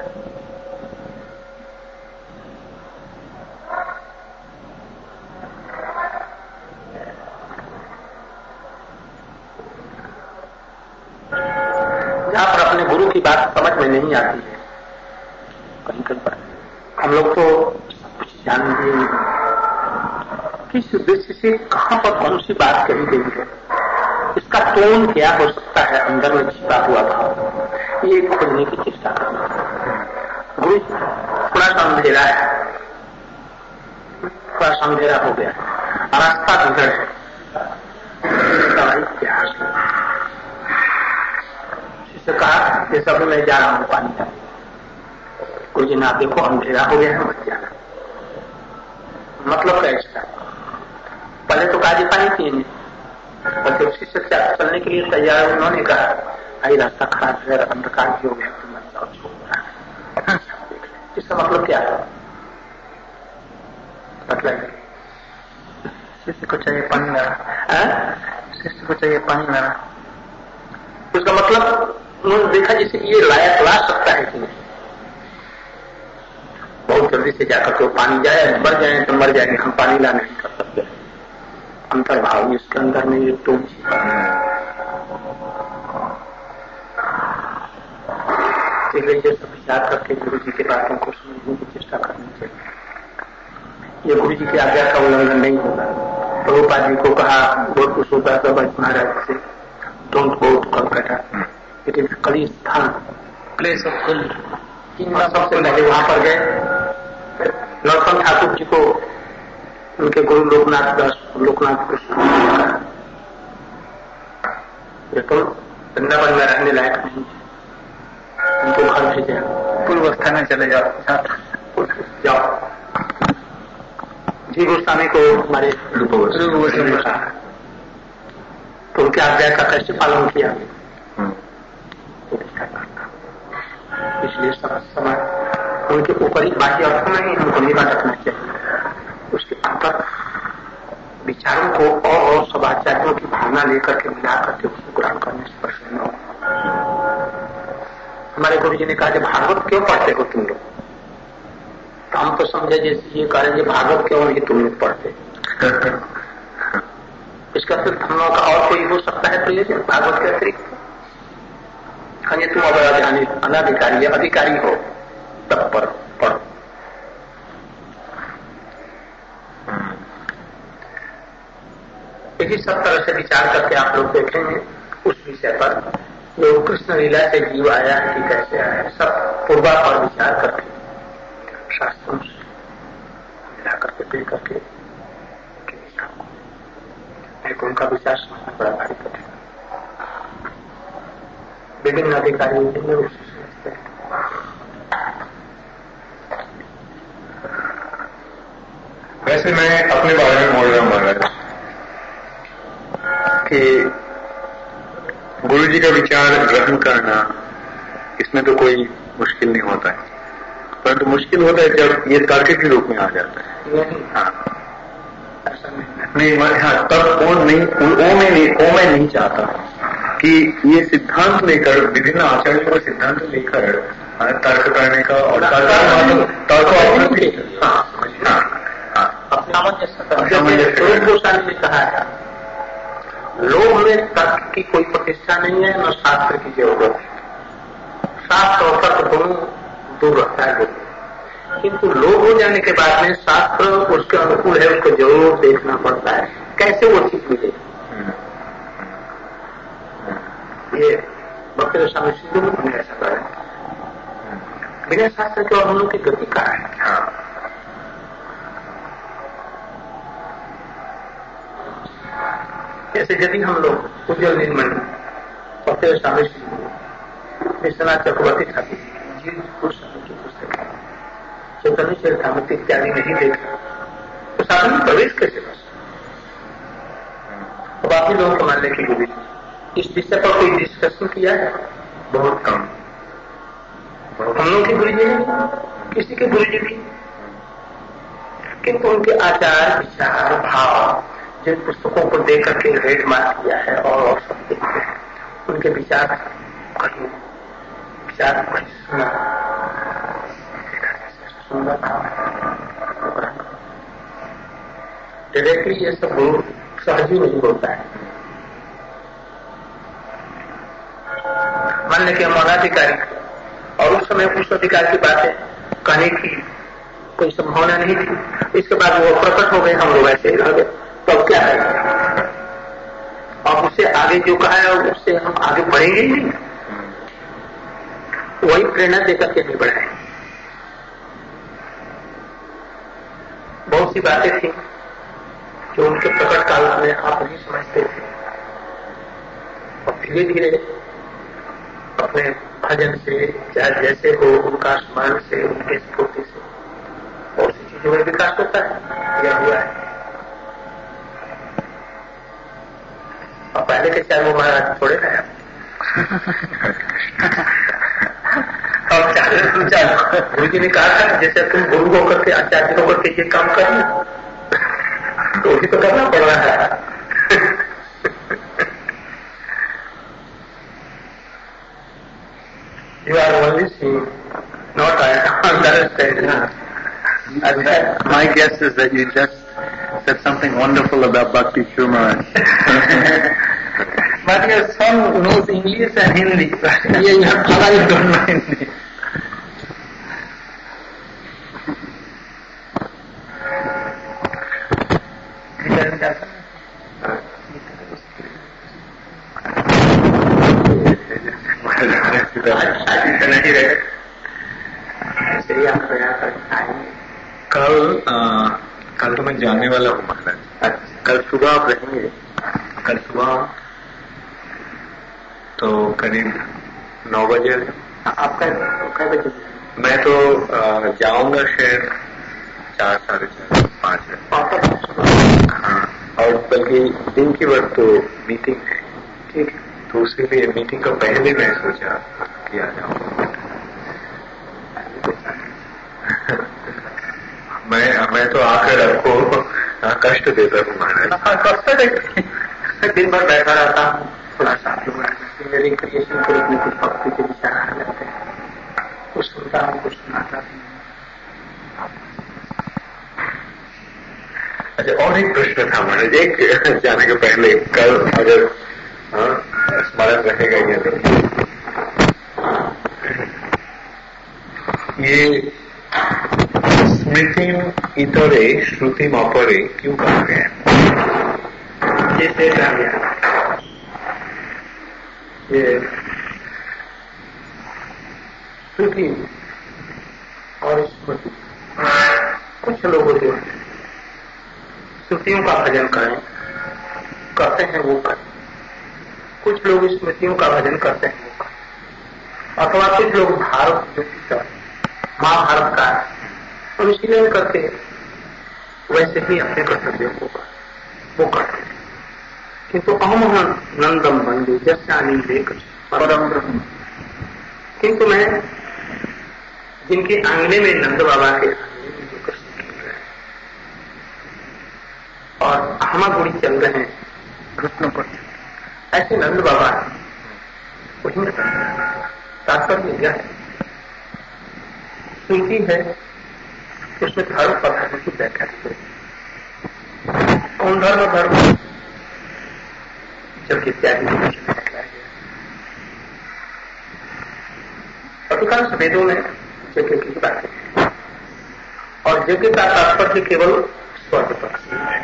जहां पर अपने गुरु की बात समझ में नहीं आती है, कहीं कहीं पर हम लोग तो कुछ जान भी नहीं किस उद्देश्य से कहां पर कौन सी बात कही गई है, इसका टोन क्या हो सकता है, अंदर में छिपा हुआ भाव, ये खोजने की चेष्टा करना। गुरु थोड़ा सा अंधेरा है, थोड़ा सा अंधेरा हो गया, रास्ता बिगड़ है, इतिहास से कहा ये सब मैं जा रहा हूं पानी का, गुरु जी ना देखो अंधेरा हो गया है, मत जाना। मतलब कैसा, पहले तो काजी पानी पिए, और जब शिष्य से चलने के लिए तैयार उन्होंने कहा भाई रास्ता खराब है, अंधकार भी हो गया, तो मत जाओ, छोड़ रहा है। इसका मतलब क्या है? मतलब शिष्य को चाहिए पानी लाना, शिष्य को चाहिए पानी लाना, उसका मतलब उन्होंने देखा जैसे ये लायक ला सकता है कि नहीं, बहुत जल्दी से जाकर के पानी जाए, मर जाए तो मर जाएंगे, हम पानी ला नहीं कर सकते। अंतर्भाव इसके अंदर में ये टोन छिपा है। इसलिए ये सब विचार करके गुरु जी की बातों को समझने की चेष्टा करनी चाहिए। ये गुरु जी की आज्ञा का उल्लंघन नहीं होगा। प्रभुपाद जी को कहा बहुत कुछ होता है महाराज से, don't go to Calcutta, it is Kali स्थान, प्लेस ऑफ कली। सबसे पहले वहां पर गए, नरोत्तम ठाकुर जी को उनके गुरु लोकनाथ कृष्ण ये तो वृंदावन में रहने लायक नहीं है, उनको घर भेजे, पूर्व स्थान चले जाओ, जी गोस्वामी को हमारे तो उनके आज्ञा का कैसे पालन किया, इसलिए समय उनके ऊपर ही बाकी अर्थों में ही हमको निगाह रखना चाहिए, उसके अंतर विचारों को और सब आचार्यों की भावना लेकर के मिला करके उसको ग्रहण करने से प्रसन्न हो। हमारे गुरु जी ने कहा भागवत क्यों पढ़ते हो तुम लोग, तो हम तो समझे जैसे ये कहेंगे भागवत क्यों नहीं तुम लोग पढ़ते, इसका सिर्फ हम लोगों का और कोई हो सकता है तो ये भागवत के अतिरिक्त कहेंगे तुम अगर अनाधिकारी या अधिकारी हो तब पढ़ो। भी सब तरह से विचार करके आप लोग देखेंगे उस विषय पर, जो कृष्ण लीला से जीव आया कि कैसे आया, सब पूर्वा पर विचार करके शास्त्रों से मिला करके देख करके एक उनका विचार समझना बड़ा भारी कठिन। विभिन्न अधिकारी विभिन्न रूप से समझते हैं। वैसे मैं अपने बारे में बोल रहा हूँ महाराज कि गुरु जी का विचार ग्रहण करना, इसमें तो कोई मुश्किल नहीं होता है, परंतु मुश्किल होता है जब ये तर्क के रूप में आ जाता है। हाँ नहीं, हाँ तब वो मैं नहीं चाहता कि ये सिद्धांत लेकर, विभिन्न आचार्यों का सिद्धांत लेकर तर्क करने का और स्वरूप गोस्वामी ने कहा है, लोभ में तर्क की कोई प्रतिष्ठा नहीं है, न शास्त्र की जरूरत है। शास्त्र और तर्क दोनों दूर रखता है लोग, किंतु लोभ हो जाने के बाद में शास्त्र उसके अनुकूल है, उसको जरूर देखना पड़ता है कैसे वो चीज मिले। ये भक्त स्वामी सिद्धू ने ऐसा कहा है, बिना शास्त्र के और हम लोग की गति कहाँ है। जैसे यदि हम लोग उज्जवल निर्मल भक्त स्वामी सिद्धू, विश्वनाथ चक्रवर्ती ठाकुर जी गोस्वामी की पुस्तक चैतन्य चरितामृत इत्यादि नहीं देखा तो साधन में प्रवेश कैसे कर सकते। अब आप ही लोगों को मानने की गुरु इस विषय पर कोई डिस्कशन किया है? बहुत कम। हम लोग के गुरु जी नहीं, किसी के गुरु जी भी, किंतु उनके आचार विचार भाव जिन पुस्तकों को देख करके रेड मार्क किया है और सब देखते हैं, उनके विचार सुंदर भाव है। डायरेक्टली ये सब गुरु सहज ही नहीं होता है। मान लें मौनाधिकारी और उस समय उस अधिकार की बातें कहने की कोई संभावना नहीं थी, इसके बाद वो प्रकट हो गए, हम लोग ऐसे ही रह गए, तो अब क्या है? और उससे आगे जो कहा है उससे हम आगे बढ़ेंगे ही नहीं, वही प्रेरणा देकर के नहीं बढ़ाए। बहुत सी बातें थी जो उनके प्रकट काल में आप नहीं समझते थे, और धीरे धीरे अपने भजन से, चाहे जैसे हो, उनका स्मरण से, उनके स्फूर्ति से बहुत सी चीजों में विकास होता है। यह हुआ है। और पहले के चाहे वो महाराज थोड़े हैं, और गुरु जी ने कहा था जैसे तुम गुरु होकर के आचार्य होकर के ये काम करना, तो वही तो करना पड़ रहा है। You are only seeing, not understanding. My guess is that you just said something wonderful about Bhakti humor. But your son knows English and Hindi. You have to don't know Hindi. नहीं रहे ऐसे ही आप प्रयास आएंगे। कल तो मैं जाने वाला हूँ महाराज। कल सुबह आप रहेंगे? कल सुबह तो करीब 9 बजे। आप कै बजे? मैं तो जाऊंगा शायद 4, 4:30, 5 हाँ, और बल्कि दिन की वक्त तो मीटिंग है, ठीक है, तो उसके लिए मीटिंग का पहले मैं सोचा कि आ जाऊंगा। मैं तो आकर आपको कष्ट देता हूँ महाराज। दिन भर बैठा रहता हूँ, थोड़ा सा मेरे क्रिएशन के रूप में कुछ भक्ति के विचार आ जाते हैं, कुछ सुनता हूँ, कुछ सुनाता हूँ। अच्छा, और एक प्रश्न था महाराज, एक जाने के पहले कल अगर स्मरण रहेगा या नहीं, ये स्मृतिम इतरे श्रुतिम अपरे क्यों कहा गया? जैसे कहा गया ये श्रुति और स्मृति, कुछ लोग होते हैं श्रुतियों का भजन करते हैं वो करें, कुछ लोग स्मृतियों का भजन करते हैं वो करें, अथवा कुछ लोग भारत जो महाभारत का अनुशीलन करते वैसे ही अपने कर्तव्यों को वो करते हैं। किंतु अहम नंदम बंदे जस्यानी देख परम ब्रह्म, किंतु मैं जिनके आंगने में नंद बाबा के आंगने में जो कृष्ण खेल रहे हैं और हमागुड़ी चल रहे हैं कृष्ण पर, ऐसे नंद बाबा वही तात्पर्य यह है। श्रुति है उसमें धर्म पदार्थ की व्याख्या की, कौन धर्म जब इत्यादि बताया गया। अधिकांश वेदों में यज्ञ की बात है और यज्ञ का तात्पर्य केवल स्वर्ग पक्ष है।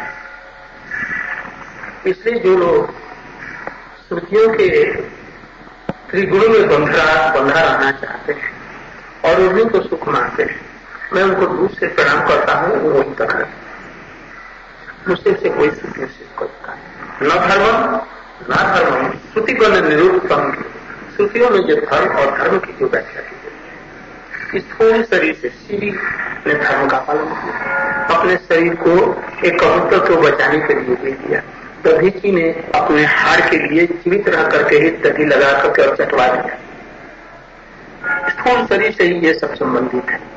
इसलिए जो लोग श्रुतियों के त्रिगुण में बंधा रहना चाहते हैं और उन्हीं को सुख मानते हैं, मैं उनको दूर से प्रणाम करता हूं, वो वही कर रहे हैं। मुझसे से कोई सीख नहीं सीख करता है। न धर्म श्रुतिगण निरूपम, श्रुतियों में जो धर्म और धर्म की जो व्याख्या की गई, इस थोड़े शरीर से शिवी ने धर्म का पालन किया, अपने शरीर को एक कबूतर को बचाने के लिए दे दिया। दधीची ने अपने हार के लिए जीवित रह करके ही दधी लगा करके और चटवा दिया। स्थूल शरीर से ही ये सब संबंधित है,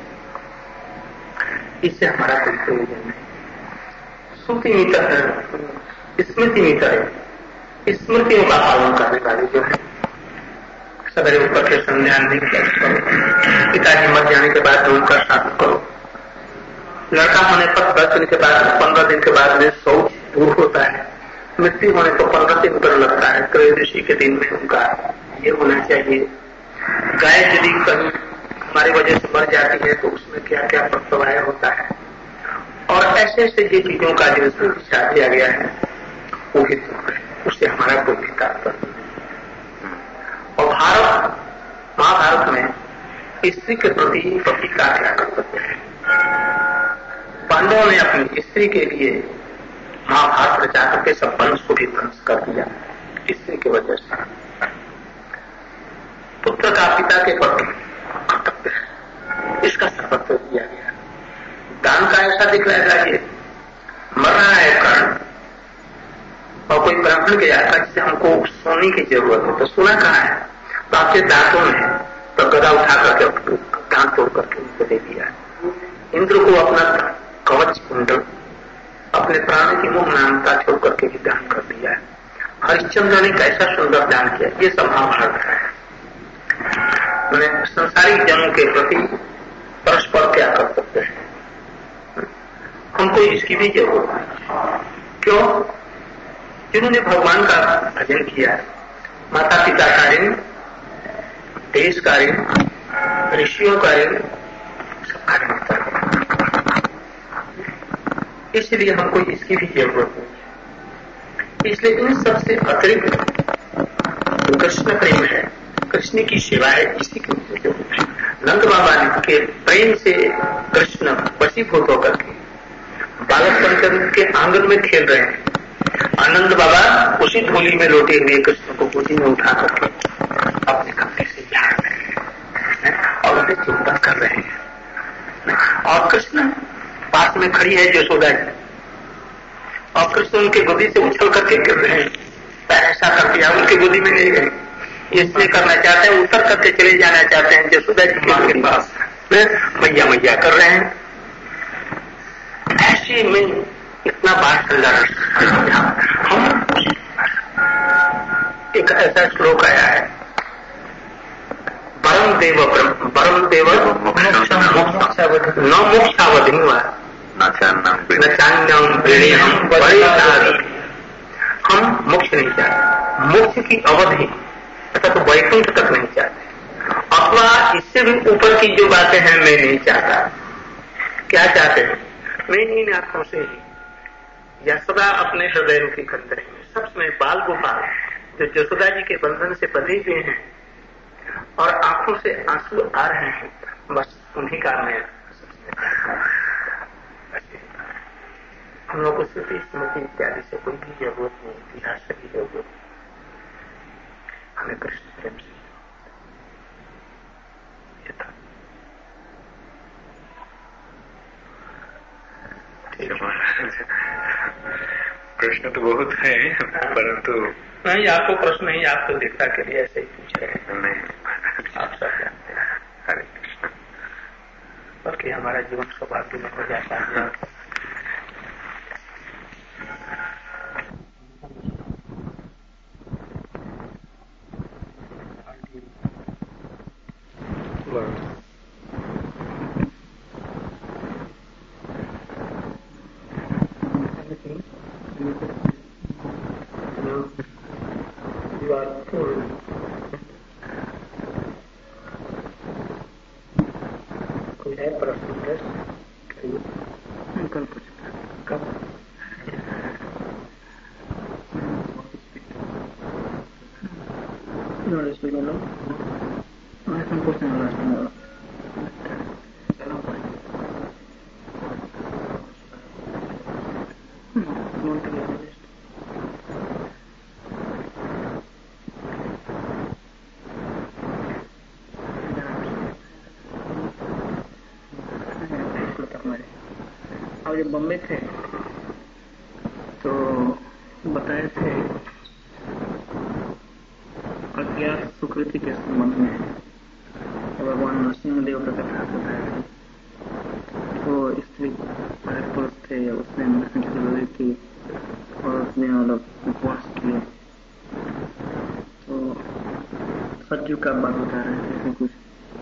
इससे हमारा कोई प्रयोजन नहीं। श्रुति मीटर है, स्मृति मीटर है, स्मृतियों का पालन करने वाले जो है सवेरे ऊपर के संध्या नहीं करो, पिताजी मर जाने के बाद उनका श्राद्ध करो, लड़का होने पर 10 दिन के बाद 15 दिन के बाद में शौच दूर होता है, मृत्यु होने को 15 दिन पर लगता है, त्रयोदशी के दिन में उनका ये होना चाहिए। गाय यदि कहीं हमारी वजह से मर जाती है तो उसमें क्या क्या प्रवाह होता है, और ऐसे ऐसे ये चीजों का जो विचार दिया गया है वो भी उससे हमारा कोई भी तात्पर्य नहीं। और महाभारत में स्त्री के प्रति पति का क्या कर्तव्य है। पांडवों ने अपनी स्त्री के लिए महाभारत रचा करके सब वंश को भी ध्वंस कर दिया स्त्री की वजह से। पुत्र का पिता के कर्तव्य है, इसका सर्वस्व दिया गया। दान का ऐसा दिखलाया जाए, मर रहा है कर्ण और कोई ब्राह्मण के आता जिसे हमको सोने की जरूरत है, तो सोना कहाँ है, तो आपके दांतों में है, तो गदा उठा करके दांत तोड़ करके उनको दे दिया। इंद्र को अपना कवच कुंडल अपने प्राणों की मोह नामता छोड़ करके भी दान कर दिया है। हरिश्चंद्र ने कैसा सुंदर दान किया, ये सब महाभारत है। मैंने संसारिक जनों के प्रति परस्पर क्या कर्तव्य है, हमको इसकी भी जरूरत है। क्यों? जिन्होंने भगवान का भजन किया, माता पिता का ऋण, देश का ऋण, ऋषियों का ऋण, सबका ऋण, इसलिए हमको इसकी भी जरूरत नहीं। इसलिए इन सबसे अतिरिक्त कृष्ण प्रेम है, कृष्ण की सेवा है, इसी की जरूरत है। नंद बाबा के प्रेम से कृष्ण वशीभूत होकर के बालक बनकर के आंगन में खेल रहे हैं। आनंद बाबा उसी धूली में लौटे हुए कृष्ण को गोदी में उठा करके अपने कमरे से झाड़ रहे हैं और उसे चिंतन कर रहे हैं। और कृष्ण पास में खड़ी है यशोदा जी, और कृष्ण उनके गोदी से उछल करके गिर रहे हैं। ऐसा कर दिया, उनकी गोदी में नहीं गए, इसलिए करना चाहते हैं, उतर करके चले जाना चाहते हैं यशोदा जी के पास, मैया मैया कर रहे हैं। ऐसे में इतना बात चल रहा हम एक ऐसा श्लोक आया है, परम देव न मोक्षावधि हम मोक्ष नहीं चाहते, मोक्ष की अवधि अर्थात तो वैकुंठ तक नहीं चाहते, अथवा इससे भी ऊपर की जो बातें हैं मैं नहीं चाहता। क्या चाहते हैं? मैं इन आंखों से ही या सदा अपने हृदय की खंडर में सब समय बाल गोपाल जो यशोदा जी के बंधन से बंधे हुए हैं और आंखों से आंसू आ रहे हैं, बस उन्हीं का मैं हम लोग को सिर्फ स्मृति इत्यादि से कोई भी जरूरत नहीं, इतिहास से भी जरूरत नहीं, हमें कृष्ण प्रेम से प्रश्न तो बहुत है, परंतु नहीं, आपको प्रश्न नहीं, आप तो दीक्षा के लिए ऐसे ही पूछ रहे हैं। नहीं, आप सब जानते हैं। हरे कृष्ण। बल्कि हमारा जीवन सौभाग्य में हो जाता है। कोई है प्रश्न? कल कब और जब बम्बे थे तो बताए थे अज्ञात सुकृति के संबंध में भगवान नरसिंहदेव का कथा बताया था। वो स्त्री पुरुष थे, उसने नरसिंह की और उसने उपवास किए, तो सज्जू का बात बता रहे थे कुछ।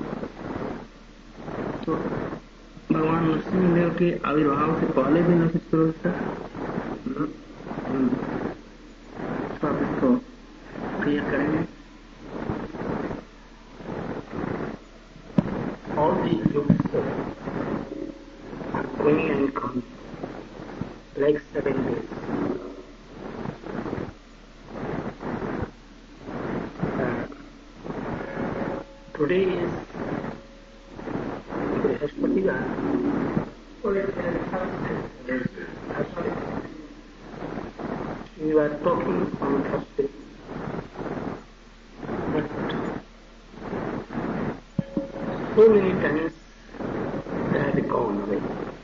तो भगवान नरसिंहदेव के आविर्भाव से पहले भी नरसिंह पुरुष था। तो आप इसको क्लियर करेंगे? All these groups are going and coming like 7 days. Today is Brihaspativar. We were talking on Thursday, but so many times they had gone away.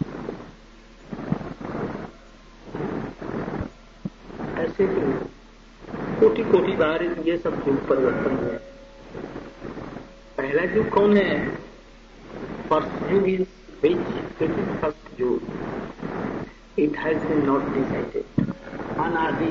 ऐसे ही कोटि कोटि बार ये सब युग परिवर्तन हुए। पहला युग कौन है? First yuga is first yuga. It has been not decided, अनादि।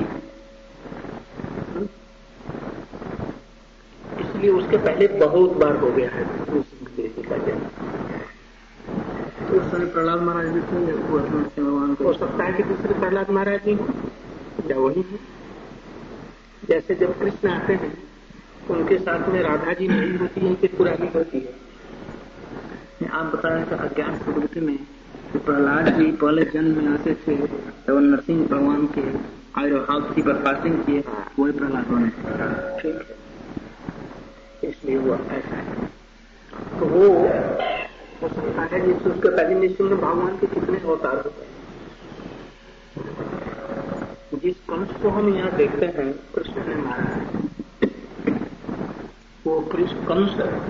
इसलिए उसके पहले बहुत बार हो गया है का जन्म। तो उस समय प्रहलाद महाराज भी थे, भगवान को हो सकता है कि दूसरे प्रहलाद महाराज भी हो या वही है। जैसे जब कृष्ण आते हैं तो उनके साथ में राधा जी नहीं होती है कि पुरानी होती है। आप बता रहे थे अज्ञात प्रवृत्ति में तो प्रहलाद जी पहले जन्म में आते थे, तो नरसिंह भगवान के आविर्भाव की बर्फास्टिंग किए, वही प्रहलाद बने। ठीक है, इसलिए वो ऐसा है। तो वो हो सकता है जिससे उसके पहले निश्चित में भगवान के कितने अवतार होते हैं। जिस कंस को हम यहाँ देखते हैं कृष्ण ने मारा है, वो कृष्ण कंस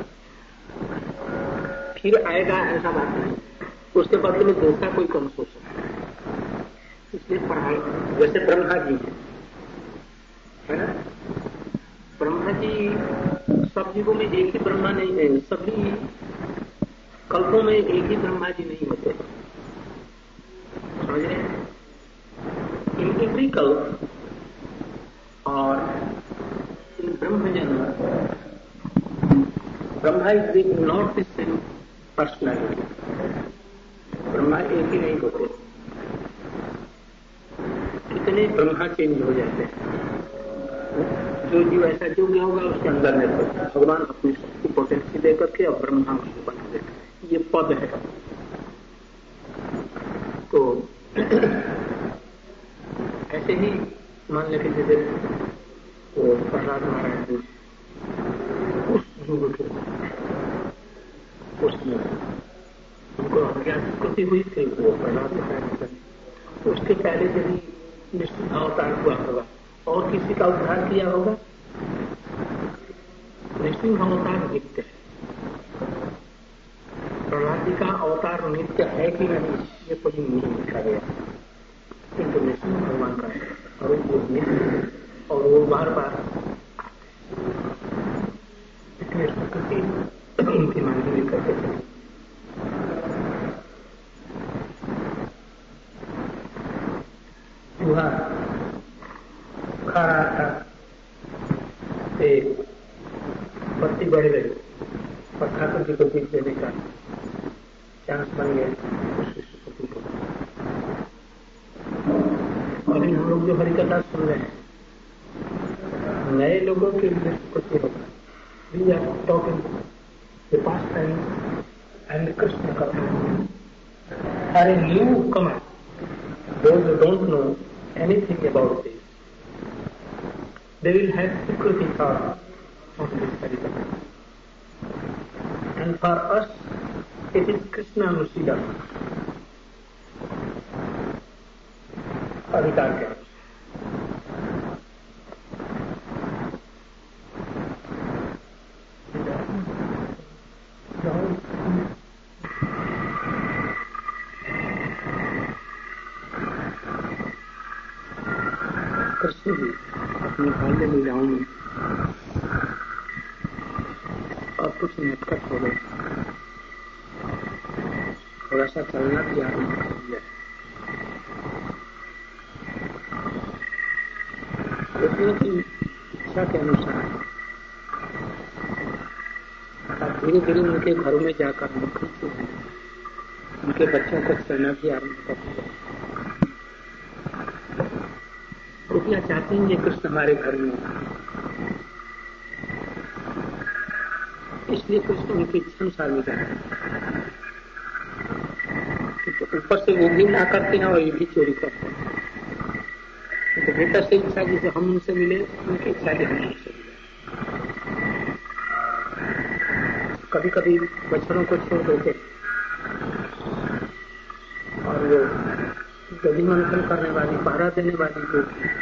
फिर आएगा ऐसा बात नहीं, उसके बदले में दूसरा कोई कंस हो सकता है। इसलिए पढ़ाई जैसे ब्रह्मा जी है ना, ब्रह्मा जी सब जीवों में एक ही ब्रह्मा नहीं है, सभी कल्पों में एक ही ब्रह्मा जी नहीं होते, समझ रहे हैं? इन एवरी कल्प और इन ब्रह्म जन्म Brahma is not the same personality. Brahma एक ही नहीं होते, कितने ब्रह्मा चेंज हो जाते हैं। जो जीव ऐसा जो भी होगा उसके अंदर में भगवान अपनी शक्ति पोटेंसी देकर के और ब्रह्मा उसको बना देते हैं। ये पद है। तो ऐसे ही मान लेके जैसे वो प्रहलाद महाराज जी उस युग के उसमें उनको अज्ञात हुई थी वो प्रहलाद महाराज। उसके पहले यदि निश्चित अवतार हुआ होगा और किसी का उद्धार किया होगा। नृसिंह अवतार नित्य है। प्रहलाद जी का अवतार नित्य है कि नहीं ये कोई नहीं लिखा गया, किंतु नृसिंह भगवान का है और वो नित्य और वो बार बार इसलिए प्रकृति उनकी मांगनी करते थे। चूहा खा रहा था, एक पत्ती बढ़ गई और ठाकुर जी को जीत देने का चांस बन गया उस पत्ती को। और हम लोग जो हरिकथा सुन रहे हैं नए लोगों के लिए कुछ होगा। We are talking the past time and the Krishna Katha. For a newcomer, those who don't know anything about this, they will have security thought of this Harikatha. And for us, it is Krishna Nusida. अधिकार के कृष्ण जी अपनी बाल्य लीलाओं में और कुछ नटखट हो गए, थोड़ा सा चलना भी आरम्भ कर दिया। कृष्ण की इच्छा के अनुसार धीरे धीरे उनके घरों में जाकर मक्खन चुराना, उनके बच्चों को चलना भी आरम्भ कर दिया। रुपया चाहते हैं ये कृष्ण हमारे घर में, इसलिए कृष्ण उनकी इच्छा अनुसार में जाते हैं। तो ऊपर से वो भी ना करते हैं और ये भी चोरी करते हैं। तो भीतर से इच्छा जिसे हम उनसे मिले, उनकी इच्छा भी हम उनसे मिले। कभी कभी बछड़ों को छोड़ देते और वो गली मंथन करने वाली, पहरा देने वाली जो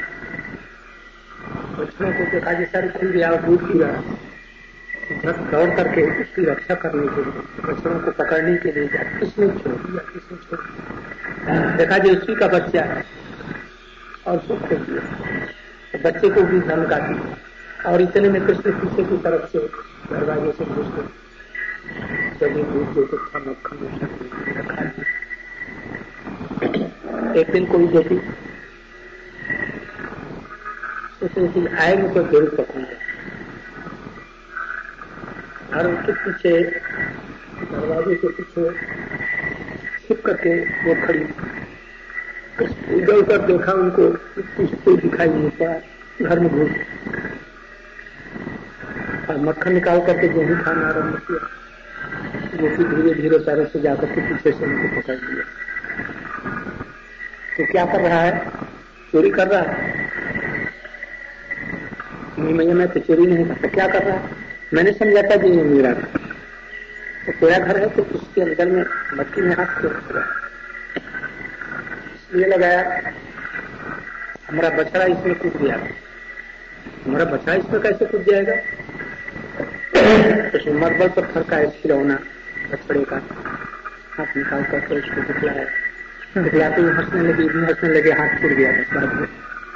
बछड़ों को देखा जैसा खुल गया और दूध पी रहा, झट दौड़ करके उसकी रक्षा करने के लिए, बछड़ों को पकड़ने के लिए जाए, किसने छोड़ दिया, किसने छोड़ दिया, देखा जो उसी का बच्चा है और उसको फेंक दिया। तो बच्चे को भी धमका दी और इतने में कृष्ण पीछे की तरफ से दरवाजे से घुस गए। सभी दूध जो कुछ था मक्खन रखा दिया। एक दिन कोई बेटी सोचे आएंगे तो जरूर पकड़ेंगे, और उनके पीछे दरवाजे के पीछे छिप करके वो खड़ी, इधर उधर देखा उनको, कोई दिखाई नहीं पड़ा, घर में घुस और मक्खन निकाल करके जो ही खाना आरम्भ किया, वो भी धीरे धीरे पैरों से जाकर के पीछे से उनको पकड़ लिया। तो क्या कर रहा है? चोरी कर रहा है? नहीं भैया मैं तो चोरी नहीं करता। क्या कर रहा है? मैंने समझा था कि ये मेरा घर, तो तेरा घर है तो उसके अंदर में मक्खी में हाथ क्यों रख रहा है? इसलिए लगाया हमारा बछड़ा इसमें कूद गया। हमारा बछड़ा इसमें कैसे कूद जाएगा? तो मरबल पत्थर का खिलौना बछड़े का हाथ निकाल करके उसको दिखलाया, दिखलाते हुए हंसने लगे, हाथ छूट गया बछड़ा।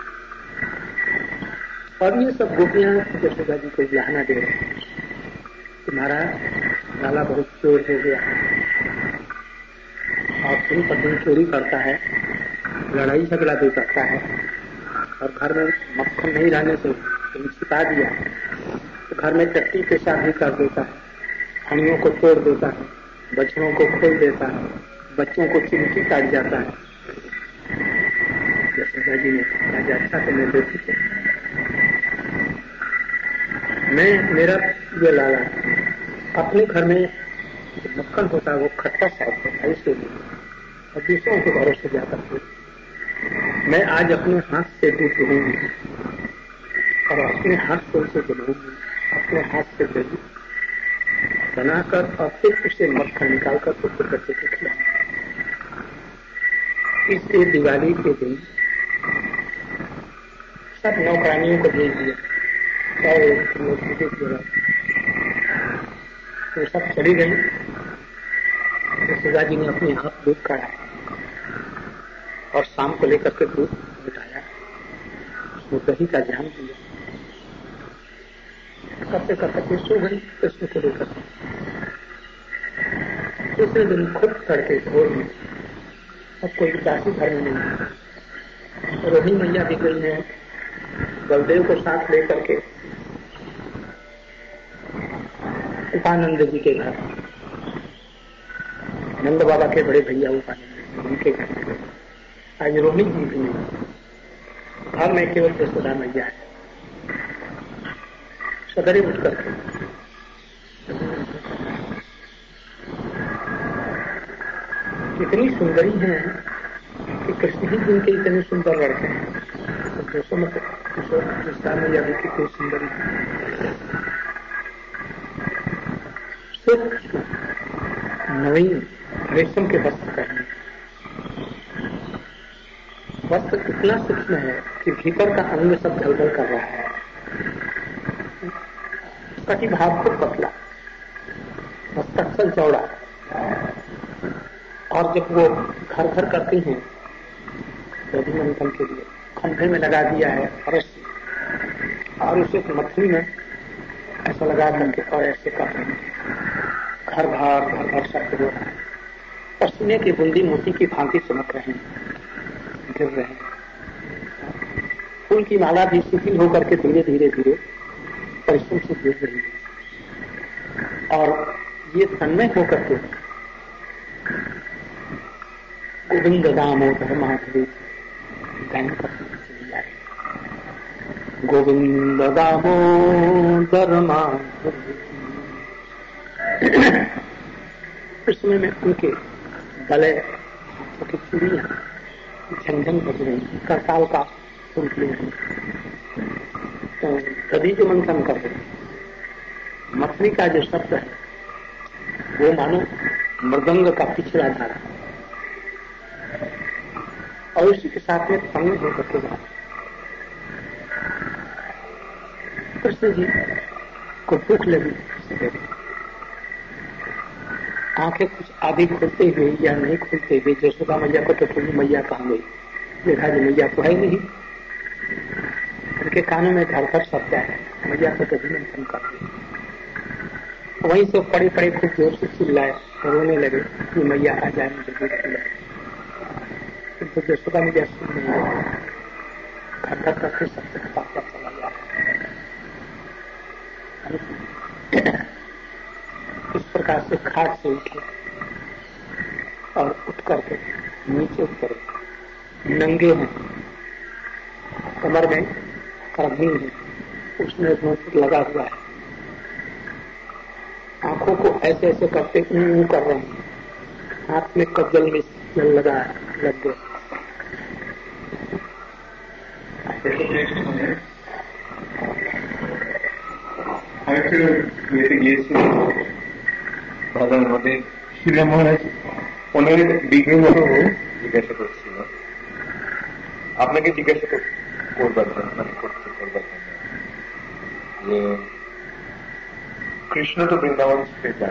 और ये सब गोपियां यशोदा जी को बहाना दे रहे हैं, तुम्हारा लाला बहुत चोर हो गया और दिन पर दिन चोरी करता है, लड़ाई झगड़ा भी करता है, और घर में मक्खन नहीं रहने से तुम छिपा दिया, तो घर में टट्टी पेशाब भी कर देता है, हणियों को तोड़ देता है, बछड़ों को खोल देता है, बच्चों को चिमटी काट जाता है। यशोदा जी ने कहा अच्छा तो मैं देखी थे, मैं मेरा ये लाला अपने घर में मक्खन होता है वो खट्टा साफ होता है, इसलिए और दूसरों के घरों से जाकर मैं आज अपने हाथ से दूध दूंगी और अपने हाथ से उसे बनाऊंगी, अपने हाथ से दही बनाकर और फिर उसे मक्खन निकालकर पुत्र बच्चे को खिलाऊंगी। इसलिए दिवाली के दिन सब नौकरानियों को भेज दिया, तो सब चली गई। सुधा जी ने अपने हाथ दूध काढ़ा और शाम को लेकर के दूध उठाया, उसमें दही का ध्यान दिया, करते करते सो गई कृष्ण को लेकर। दूसरे दिन खुद तड़के भोर में अब कोई दासी घर में नहीं, रोहिणी मैया भी गई है बलदेव को साथ लेकर के उपानंद जी के घर, नंद बाबा के बड़े भैया उपानंद उनके घर। आज रोहिणी जी भी नहीं, घर में केवल यशोदा मैया है। सदरे उठ करके इतनी सुंदरी है कि कृष्ण ही जिनके इतने सुंदर लड़के हैं, तो यशोदा मैया भी कितनी सुंदरी है। नवीन रेशम के वस्त्र पहने, वस्त्र इतना सूक्ष्म है कि भीतर का अंग सब ढलढल कर रहा है। कटी भाव खूब पतला, मस्तक चौड़ा, और जब वो घर घर करती हैं दधी मंथन के लिए खंभे में लगा दिया है रस्सी, और उसे मथनी में ऐसा लगा करके और ऐसे कर रहे हैं, घर घर शब्द हो रहा है, पसीने की बूंदी मोती की भांति चमक रहे हैं, गिर रहे हैं। फूल की माला भी शिथिल होकर के धीरे धीरे धीरे परिश्रम से गिर रही है, और ये तन्मय होकर के गोविंद दामोदर माधवी गायन करते चली जा रही। गोविंद दामोदर माधवी। उस समय में उनके गले की चूड़ियां झंझन बज रही, करताल का सुन रही, तो कभी जो मंथन कर रहे, मछली का जो शब्द है वो मानो मृदंग का पिछला धारा, और उसी के साथ में संग होकर के जा कृष्ण जी को भूख लगी, आंखें कुछ आधी खुलते हुए या नहीं खुलते हुए यशोदा मैया को तो थोड़ी मैया कहाँ गई, देखा जी मैया तो है नहीं, उनके कानों में धड़धड़ शब्द है, मैया को कभी मंथन कर दी। वहीं से पड़े पड़े खूब जोर से चिल्लाए, रोने लगे कि मैया आ जाए, मुझे दूध पिलाए। तो यशोदा मैया सुन नहीं लगी, घर घर करके सबसे पापा चला गया। इस प्रकार से खाट से उठे और उठ करके नीचे उतरे, नंगे हैं, कमर में करधीन है, उसमें धूप लगा हुआ है, आंखों को ऐसे ऐसे करते कर रहे हैं, हाथ में कज्जल में जल लग गए। ভাষার শিলা মহারাজ ওনার বিগ্রহ জিজ্ঞাসা করছিল, আপনাকে জিজ্ঞাসা করবার জন্য যে কৃষ্ণ তো বৃন্দাবন থেকে যান,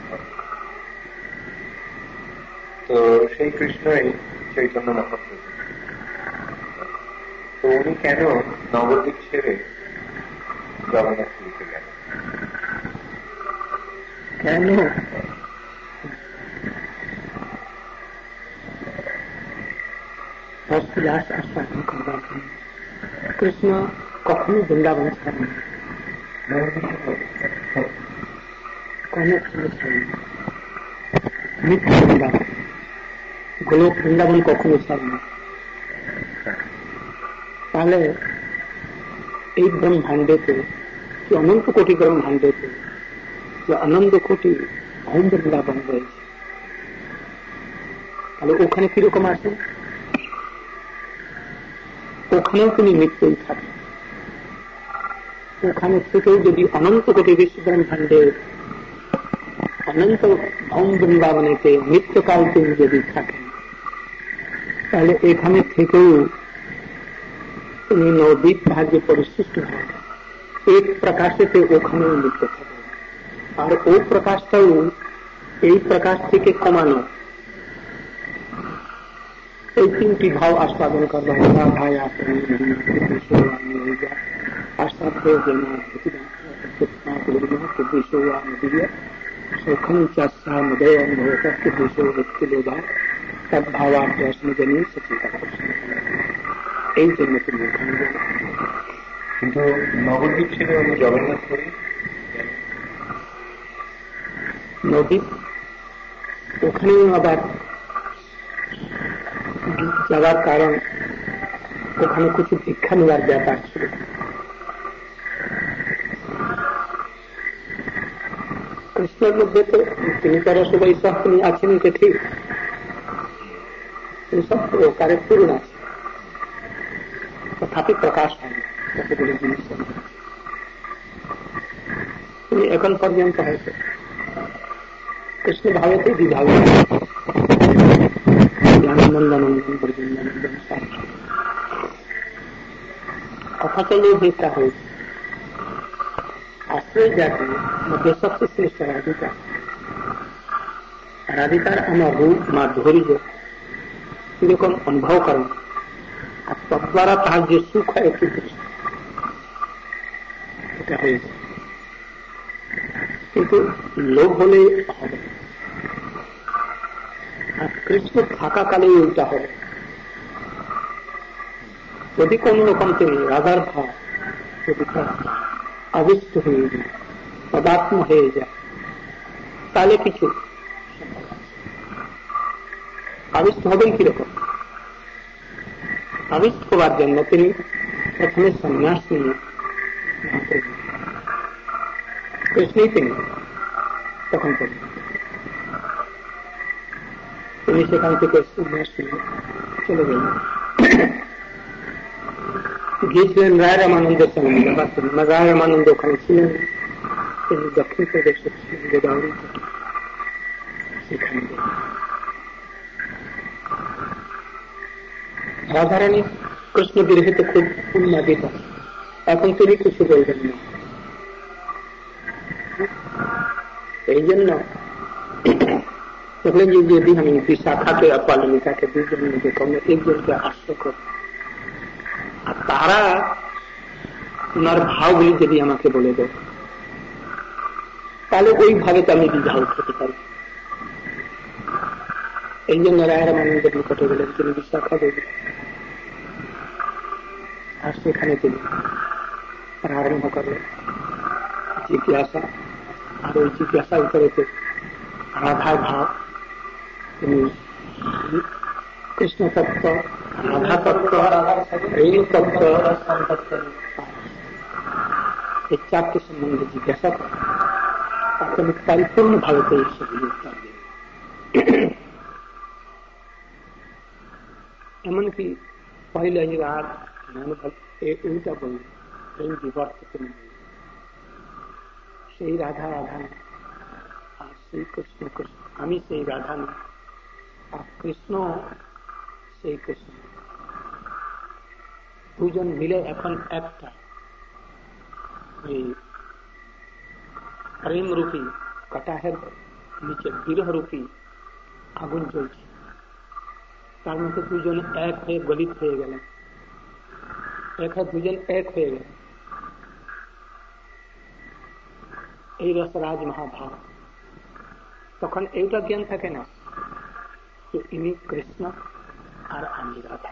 তো সেই কৃষ্ণই চৈতন্য মহাপ্রভু, তো উনি কেন নবদ্বীপ ছেড়ে জগন্নাথ পুরীতে গেলেন? কেন? হস্তিদাস আস্বাদন করবার জন্য। কৃষ্ণ কখনো বৃন্দাবন ছাড়েন, নিত্য বৃন্দাবন, গোলক বৃন্দাবন কখনো ছাড়েন। তাহলে এই ব্রহ্মাণ্ডেতে কি অনন্ত কোটি ব্রহ্মাণ্ডেতে যে অনন্ত কোটি হোম বৃন্দাবন রয়েছে, তাহলে ওখানে কিরকম আছে? ওখানেও তিনি নিত্যই থাকেন। ওখানে থেকেও যদি অনন্ত কোটি বিশ্বব্রহ্মাণ্ডের অনন্ত ধাম বৃন্দাবনেতে নিত্যকাল তিনি যদি থাকেন, তাহলে এখানে থেকেও তিনি নবদ্বীপ ভাগ্যে পরিসৃষ্ট হন। एक प्रकाश से ওখানেও নিত্য থাকেন। আর ও প্রকাশটাও এই প্রকাশ থেকে কমানো। এই তিনটি ভাব আস্বাদন করবার ভাই আপনি আস্বাদে যেন सुखम चास्ता मदय अनुभव के देशो व्यक्ति लोग तद्भावाभ्यासम जनी सचिता এই জন্য তিনি ওখানে গেলেন। কিন্তু নবদ্বীপ ছিল জগন্নাথপুরী নদীপ, ওখানেও আবার যাওয়ার কারণ ওখানে কিছু ভিক্ষা নেওয়ার ব্যাপার ছিল। কৃষ্ণের মধ্যে তো তিনি তারা সবাই সব তিনি আছেন, এটা ঠিক, তিনি সব প্রকারে পূর্ণ আছে, তথাপি প্রকাশ হয় কতগুলি জিনিস তিনি এখন পর্যন্ত হয়েছে কৃষ্ণ ভাবেতে বিভাগ জ্ঞানানন্দানন্দন পর্যন্ত অথচ লোভিতা হয়েছে। আশ্রয় জাতি মধ্যে সবচেয়ে শ্রেষ্ঠ রাধিকা। রাধিকার আমার রূপ মাধুর্য এরকম অনুভব করেন, আর তদ্বারা তার যে সুখ হয় একটু দৃষ্টি এটা হয়েছে। কিন্তু লোভ হলে হবে, আর কৃষ্ণ থাকাকালে ওইটা হবে। যদি কোন রকম তিনি রাধার ভাব যদি আবিষ্ট হয়ে যায়, পদাত্ম হয়ে যায়, তাহলে কিছু আবিষ্ট হবেন কিরকম? আবিষ্ট হবার জন্য তিনি প্রথমে সন্ন্যাস নিয়ে কৃষ্ণই তিনি তখন তিনি সেখান থেকে সন্ন্যাস নিয়ে চলে গেলেন, গিয়েছিলেন রায় রামানন্দের সঙ্গে। রায় রামানন্দ ওখানে ছিলেন, তিনি দক্ষিণ প্রদেশে ছিলেন গোদাবরী, সেখানে রাধারানী কৃষ্ণ বিরহিত খুব উন্মাদিত। এখন তিনি কিছু বলবেন না, এই জন্য দেখলেন যে যদি আমি বিশাখাকে আর পালমিকাকে দুজনকে কমে একজনকে আশ্রয় করব, আর তারা ওনার ভাবগুলি যদি আমাকে বলে দেয়, তাহলে ওইভাবে তো আমি বিবাহ করতে পারি। এই জন্য রায় রামানন্দের নিকটে গেলেন, তিনি বিশাখা দেবী, আর সেখানে তিনি প্রারম্ভ করলেন জিজ্ঞাসা। আর ওই জিজ্ঞাসা উত্তরেতে রাধার ভাব, তিনি কৃষ্ণ তত্ত্ব, রাধা তত্ত্ব, প্রেম তত্ত্ব, এই চারটি সম্বন্ধে জিজ্ঞাসা করে তাকে আমি পরিপূর্ণ ভাবে সেগুলি উত্তর দিই। এমনকি পহিলা ही राग उल्टा बोल प्रेम विवर्त সেই রাধা রাধা আর শ্রী কৃষ্ণ কৃষ্ণ, আমি সেই রাধা না, আর কৃষ্ণ সেই কৃষ্ণ, দুজন মিলে এখন একটা ওই প্রেম রূপী কাটাহের নিচে বিরহ রূপী আগুন জ্বলছে, তার মধ্যে দুজন এক হয়ে গলিত হয়ে গেলেন, দুজন এক হয়ে গেলেন। এই রসরাজ মহাভাব, তখন এইটা জ্ঞান থাকে না যে ইনি কৃষ্ণ আর আমি রাধা,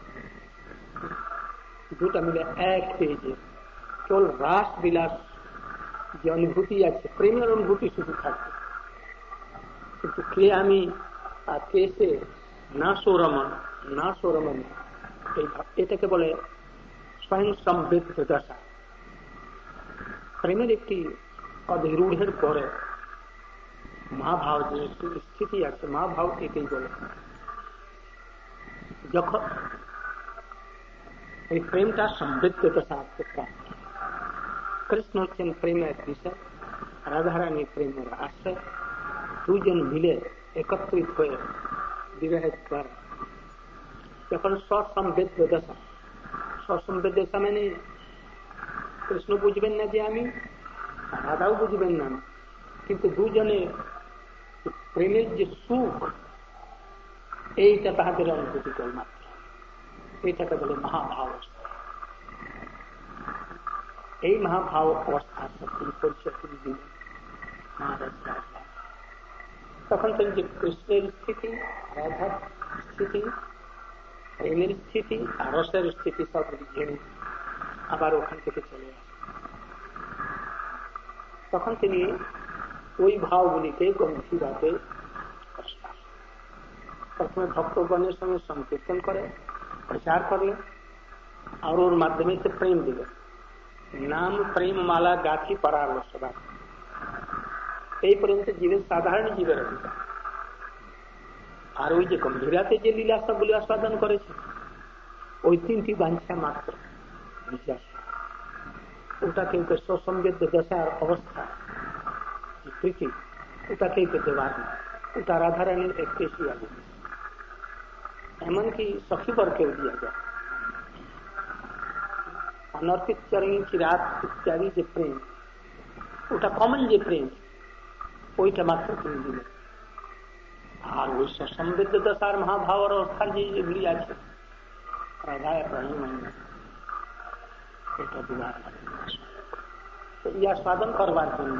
দুটা মিলে এক হয়ে যে কেবল রাস বিলাস যে অনুভূতি আছে, প্রেমের অনুভূতি শুধু থাকবে, কিন্তু কে আমি আর কে সে না সৌরমন না সৌরমন, এটাকে বলে স্বয়ং সম্বেদিত দশা। প্রেমের একটি অধিরূঢ়ের পরে মহাভাব যে স্থিতি আছে, মহাভাব এটাই বলে। যখন এই প্রেমটা সম্বৃদ্ধতার সাথে প্রাপ্ত। কৃষ্ণ হচ্ছেন প্রেমের বিষয়, রাধারানী প্রেমের আশ্রয়। দুজন মিলে একত্রিত হয়ে বিবাহের পর যখন স্বসম্বেদ্য দশা, স্বসম্বেদ্য দশা মানে কৃষ্ণ বুঝবেন না যে আমি, রাধাও বুঝবেন না, কিন্তু দুজনে প্রেমের যে সুখ এইটা তাহাদের অনুভূতি করে মাত্র, এইটাকে বলে মহাভাব অবস্থা। এই মহাভাব অবস্থা তিনি পরিচয় করে দিলেন মহারাজ। তখন তিনি যে কৃষ্ণের স্থিতি, রাধার স্থিতি, প্রেমের স্থিতি আর রসের স্থিতি সব জেনে আবার ওখান থেকে চলে আসেন। তখন তিনি ওই ভাবগুলিকে গম্ভীরভাবে প্রথমে ভক্তগণের সঙ্গে সংকীর্তন করে, প্রচার করলেন, আর ওর মাধ্যমে সে প্রেম দিলেন। নাম প্রেম মালা গাথি পরালো সদা, এই পর্যন্ত জীবের সাধারণ জীবের অধিকার। আর ওই যে গম্ভীরাতে যে লীলা সবগুলি আস্বাদন করেছে, ওই তিনটি বাঞ্ছা মাত্র বিশ্বাস, ওটা কেউ স্বসম্বেদ্য দশার অবস্থা প্রীতি, ওটা কেউ দেওয়ার না, ওটা রাধারানীর স্পেশিয়ালি, এমনকি সখীবরকেও দিয়া যায়। অনর্পিত চরণী চিরাত ইত্যাদি যে প্রেম, ওটা কমন যে প্রেম, ওইটা মাত্র তিনি দিলেন। আর ওই সমৃদ্ধ দশার মহাভাবের অবস্থার যেগুলি আছে রাধায় প্রাণী, এটা দিবার ইয়া সাধন করবার জন্য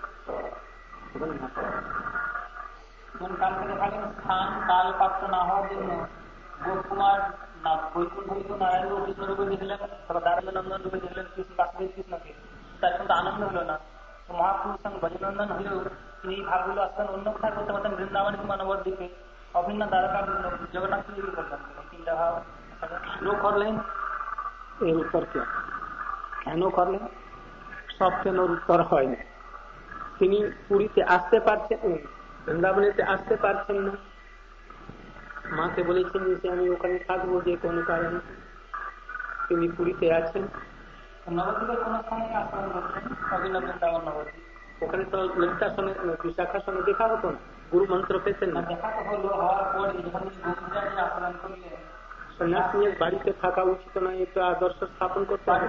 স্থান কাল পাত্র না হওয়ার জন্য গোপকুমার বৈকুণ্ঠ নারায়ণ কৃষ্ণরূপে দেখলেন, দারুণানন্দন রূপে দেখলেন কৃষ্ণ বাসুদেব কৃষ্ণকে, তার কিন্তু আনন্দ হলো না। তো মহাপুরুষ সঙ্গে ভজনন্দন হলেও তিনি এই ভাবগুলো আসতেন অন্য কোথায় করতে পারতেন, বৃন্দাবন মানবর দিকে অভিন্ন দ্বারকা জগন্নাথ তৈরি করলেন। তিনটা ভাব কেন করলেন, এর উত্তর কেন করলেন, সব কেন উত্তর হয় না। তিনি পুরীতে আসতে পারছেন, বৃন্দাবনেতে আসতে পারছেন না, মাকে বলেছেন যে আমি ওখানে থাকবো যে কোনো কারণে। তিনি পুরীতে আছেন, নবদ্বীপের কোন স্থানে আশ্রম করছেন, অভিন্ন বৃন্দাবন নবদ্বীপ। ওখানে তো ললিতার সঙ্গে বিশাখার সঙ্গে দেখা হতো না, গুরু মন্ত্র পেতেন না। দেখা তো হলো, হওয়ার পরে যখন আশ্রম করলেন, সন্ন্যাস নিয়ে বাড়িতে থাকা উচিত নয়, একটু আদর্শ স্থাপন করতে হবে।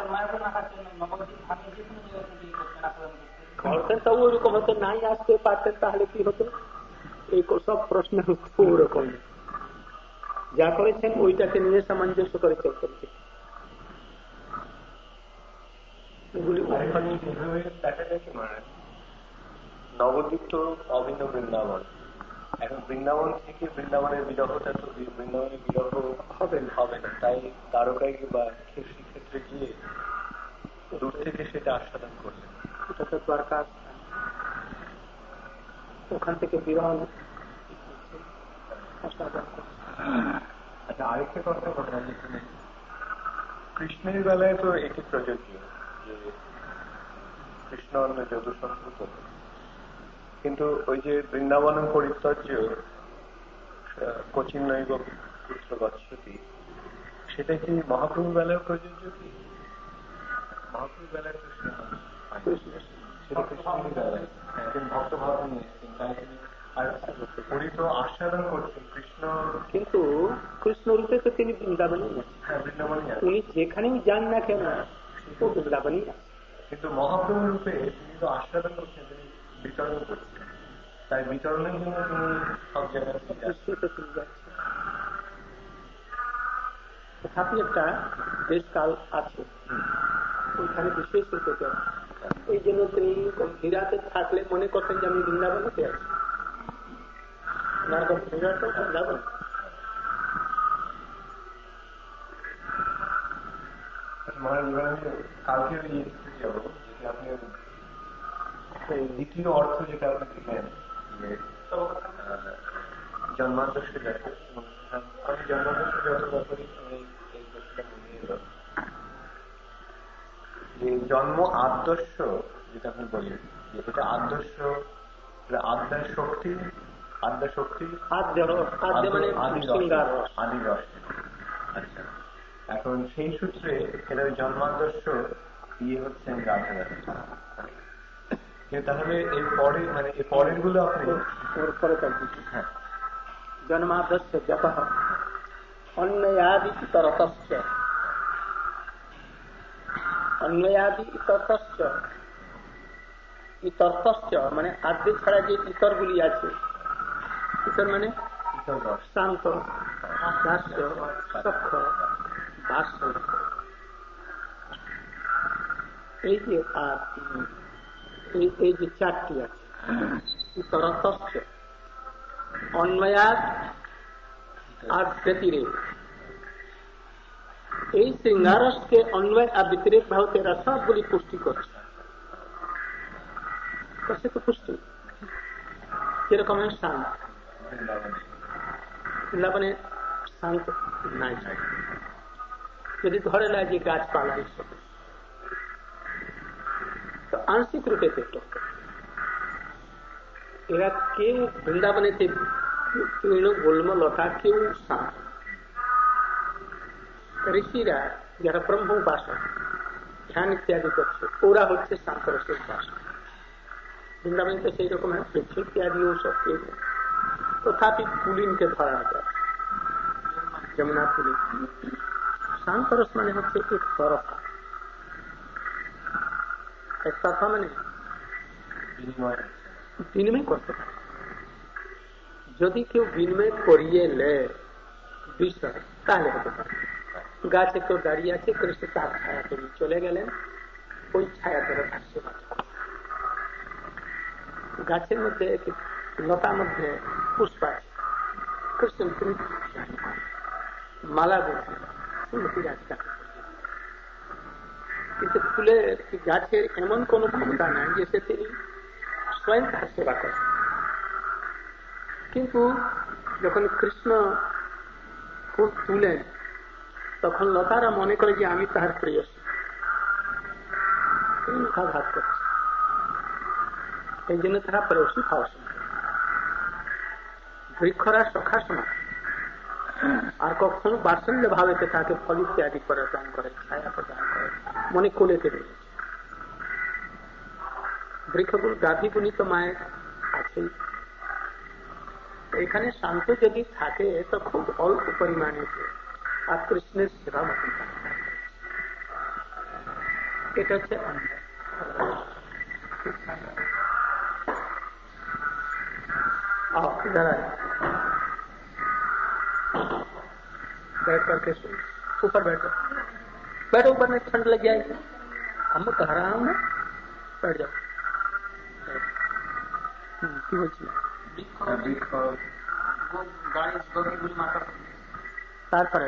করতেন তো ওইরকম হতো, নাই আসতে পারতেন তাহলে কি হতো, এই সব প্রশ্নের উত্তর ওরকম। যা করেছেন ওইটাকে নিয়ে সামঞ্জস্য করে চলতে। দেখা যায় কি মানে নবদ্বীপ তো অভিন্ন বৃন্দাবন, এখন বৃন্দাবন থেকে বৃন্দাবনের বিরহটা তো বৃন্দাবনের বিরহ হবে না, তাই দ্বারকায় বা শ্রীক্ষেত্রে গিয়ে দূর থেকে সেটা আস্বাদন করলেন। এটা তো দ্বারকা, ওখান থেকে বিরহ। আচ্ছা, আরেকটা কথা বলা যেখানে কৃষ্ণের বেলায় তো এটি প্রযোজ্য যে কৃষ্ণ অন্য যদু সংস্কৃত, কিন্তু ওই যে বৃন্দাবন পরিত্যাজ্য কোচিন নৈব পুত্র গচ্ছতি, সেটা কি মহাপ্রভু বেলায় প্রযোজ্য? কি মহাপ্রভু বেলায় সেটা কৃষ্ণের বেলায় একজন ভক্ত ভাব নিয়েছেন, তাই তিনি পুরী তো আস্বাদন করছেন কৃষ্ণ, কিন্তু কৃষ্ণ রূপে তো তিনি বৃন্দাবনই আছেন। হ্যাঁ, বৃন্দাবনই আছেন, উনি যেখানেই যান না কেন ও বৃন্দাবনই আছে। কিন্তু মহাপ্রভু রূপে তিনি তো আস্বাদন করছেন, তিনি বিতরণ করছেন, তাই বিতরণের জন্য তিনি সব জায়গায় যাচ্ছেন। তথাপি একটা দেশকাল আছে, ওইখানে বিশেষ রূপে এই জন্য তিনি গম্ভীরাতে থাকলে মনে করতেন যে আমি বৃন্দাবনেতে আছি, বৃন্দাবন। কালকে যাবো, যেটি আপনি দ্বিতীয় অর্থ যেটা আপনি দিলেন জন্মাদর্শ যাচ্ছে, আমি জন্মাদর্শ যত ব্যাপারে এই কথাটা মনে এলো যে জন্ম আদর্শ যেটা আপনি বললেন, এটা আদর্শ আদ্যার শক্তি, আদ্যা শক্তি আদি রস। আচ্ছা, এখন সেই সূত্রে এরা জন্মাদর্শ ইয়ে হচ্ছেন রাধারানী, কিন্তু তাহলে এই পরে মানে এই পরের গুলো আপনি হ্যাঁ জন্মাদর্শ জপ অন্বয়াদি ইতরতশ্চ অন্বয়াদি ইতরতশ্চ ইতরতশ্চ মানে আদ্য ছাড়া যে ইতর গুলি আছে, ইতর মানে শান্ত, দাস্য, সখ্য, ভাষ্য, এই যে আর এই যে চারটি আছে ইতরতশ্চ অন্বয়াদ আর ব্যতিরেক, এই श्रृंगारस अन्वय और व्यतिरेक भाव तेरा सबগুলি পুষ্টি করছে। कैसे तो पुष्टि কিরকম শান্ত বৃন্দাবনে শান্ত নাই, যদি ধরে নেয় যে গাছপালা এইসব তো আংশিক রূপে দেখল এরা কেউ বৃন্দাবনেতে তৃণ গুল্ম লতা কেউ শান্ত, ঋষিরা যারা ব্রহ্ম উপাসক ধ্যান ইত্যাদি করছে ওরা হচ্ছে শান্ত রসের উপাসক। বৃন্দাবনে তো সেই রকম বৃক্ষ ইত্যাদি ওসব কেউ তথাপি পুলিনকে ধরা যায়, যমুনা পুলিন। শান্ত রস মানে হচ্ছে এক তরফা, এক তরফা মানে বিনিময় করতে পারে। যদি কেউ বিনিময় করিয়ে লে বিষয় তাহলে হতে পারে। গাছে কেউ দাঁড়িয়ে আছে, কৃষ্ণ তার ছায়া তৈরি চলে গেলেন, ওই ছায়া ধরে ভাষ্য গাছের মধ্যে লতার মধ্যে পুষ্প আছে, কৃষ্ণ মালা বলছে কিন্তু ফুলের গাছের এমন কোন ক্ষমতা নাই যে সে তিনি স্বয়ং তার সেবা করেন। কিন্তু যখন কৃষ্ণ ফুল তুলেন তখন লতারা মনে করে যে আমি তাহার প্রিয়, মুখাঘাত করছে, এই জন্য তারা প্রেয়সী খাওয়া শোনা, বৃক্ষরা সখা শোনা, আর কখনো বাৎসল্য ভাবেতে তাকে ফল ইত্যাদি প্রদান করে, ছায়া প্রদান করে, মনে কোলেতে রয়েছে। বৃক্ষগুলো গাভী গুণিত মায়ের আছেই। এখানে শান্ত যদি থাকে তো খুব অল্প পরিমাণে আর কৃষ্ণের সেবা মতন, এটা হচ্ছে इधर आए, बैठ करके ऊपर बैठो, बैठो ऊपर में, ठंड लग जाएगी। हम कह रहा हूँ ना, बैठ जाओ। কি বলছি তারপরে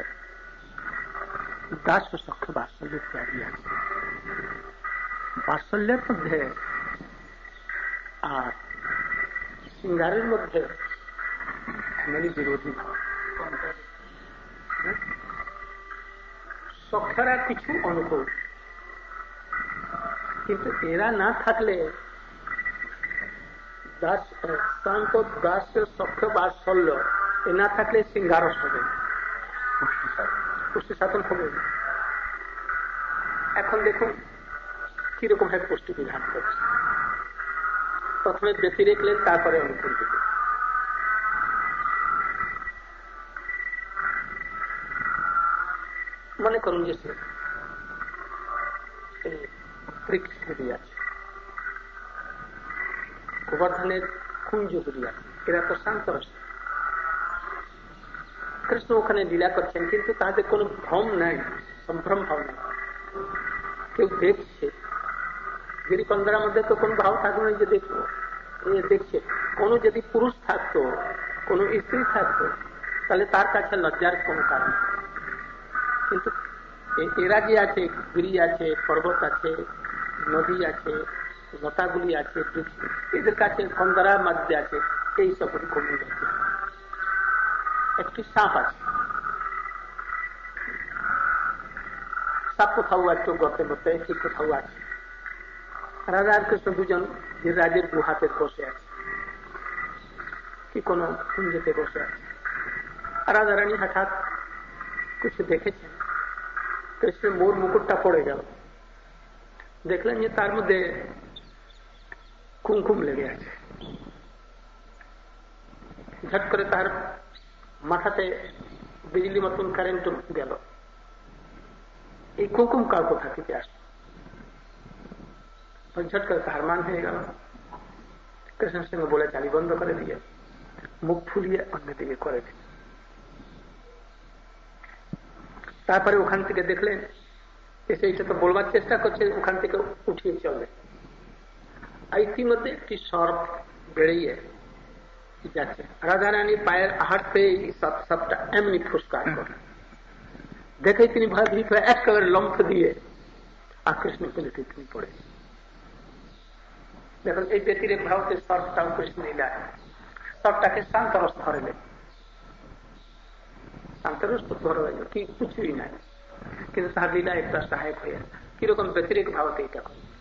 দাস সখ্য বাৎসল্য ইত্যাদি আছে। বাৎসল্যের মধ্যে আর সিঙ্গারের মধ্যে মানে বিরোধী ভাব। সখ্যরা কিছু অনুকূল, কিন্তু এরা না থাকলে শান্ত দাস সখ্য বাৎসল্য এ না থাকলে সিঙ্গারস হবে, পুষ্টি সাধন হবে। এখন দেখুন কিরকম ভাবে পুষ্টি বিধান করছে, প্রথমে ব্যতিরেক লেন তারপরে অনুকূল দিকে। মনে করুন যে বৃক্ষগুলি আছে, গোবর্ধনের কুঞ্জগুলি আছে, এরা তো শান্ত রস। কৃষ্ণ ওখানে লীলা করছেন কিন্তু তাদের কোনো ভ্রম নাই, সম্ভ্রম ভাব নাই। কেউ দেখছে, গিরিকন্দার মধ্যে তো কোন ভাব থাকবে না যে দেখবো, দেখছে। কোন যদি পুরুষ থাকতো, কোন স্ত্রী থাকতো, তাহলে তার কাছে লজ্জার কোন কারণ। কিন্তু এরা যে আছে, গিরি আছে, পর্বত আছে, নদী আছে, লতাগুলি আছে, এদের কাছে কন্দারার মধ্যে আছে, এই সব কমে যাচ্ছে। একটি সাপ আছে, সাপ কোথাও একটু গর্তের মধ্যে, একটি কোথাও আছে। রাজা আর কৃষ্ণ দুজন রাজের গুহাতে বসে আছে, কি কোন কুঞ্জতে বসে আছে। রাজা রানী হঠাৎ কিছু দেখেছেন, কৃষ্ণ মোর মুকুটটা পড়ে গেল, দেখলেন যে তার মধ্যে কুমকুম লেগে আছে। ঝট করে তার মাথাতে বিজলি মতন কারেন্ট গেল। এই কুমকুম কার কোথা থেকে আসলো? ঝট করে তার মান হয়ে গেল। কৃষ্ণের সঙ্গে বলে চালি বন্ধ করে দিয়ে মুখ ফুলিয়ে অন্যদিকে করে দিল। তারপরে ওখান থেকে দেখলেন এসে এটা তো বলবার চেষ্টা করছে, ওখান থেকে উঠিয়ে চলে। ইতিমধ্যে একটি সর্প বেরিয়ে যাচ্ছে। রাধা রানী পায়ের আহার পেয়ে সবটা এমনি ফুসকার করে দেখে তিনি ভয়ভীত হয়ে একেবারে লম্ফ দিয়ে আর কৃষ্ণ পেলেতে তিনি পড়ে। দেখুন এই ব্যতিরেক ভারতের সর্পটাও কৃষ্ণ লীলা, সবটাকে শান্তরস ধরলেন। শান্তরস তো ধরা হয়ে কি কিছুই নাই, কিন্তু তার লীলা একটা সহায়ক হয়ে কিরকম ব্যতিরেক ভারতে এটা।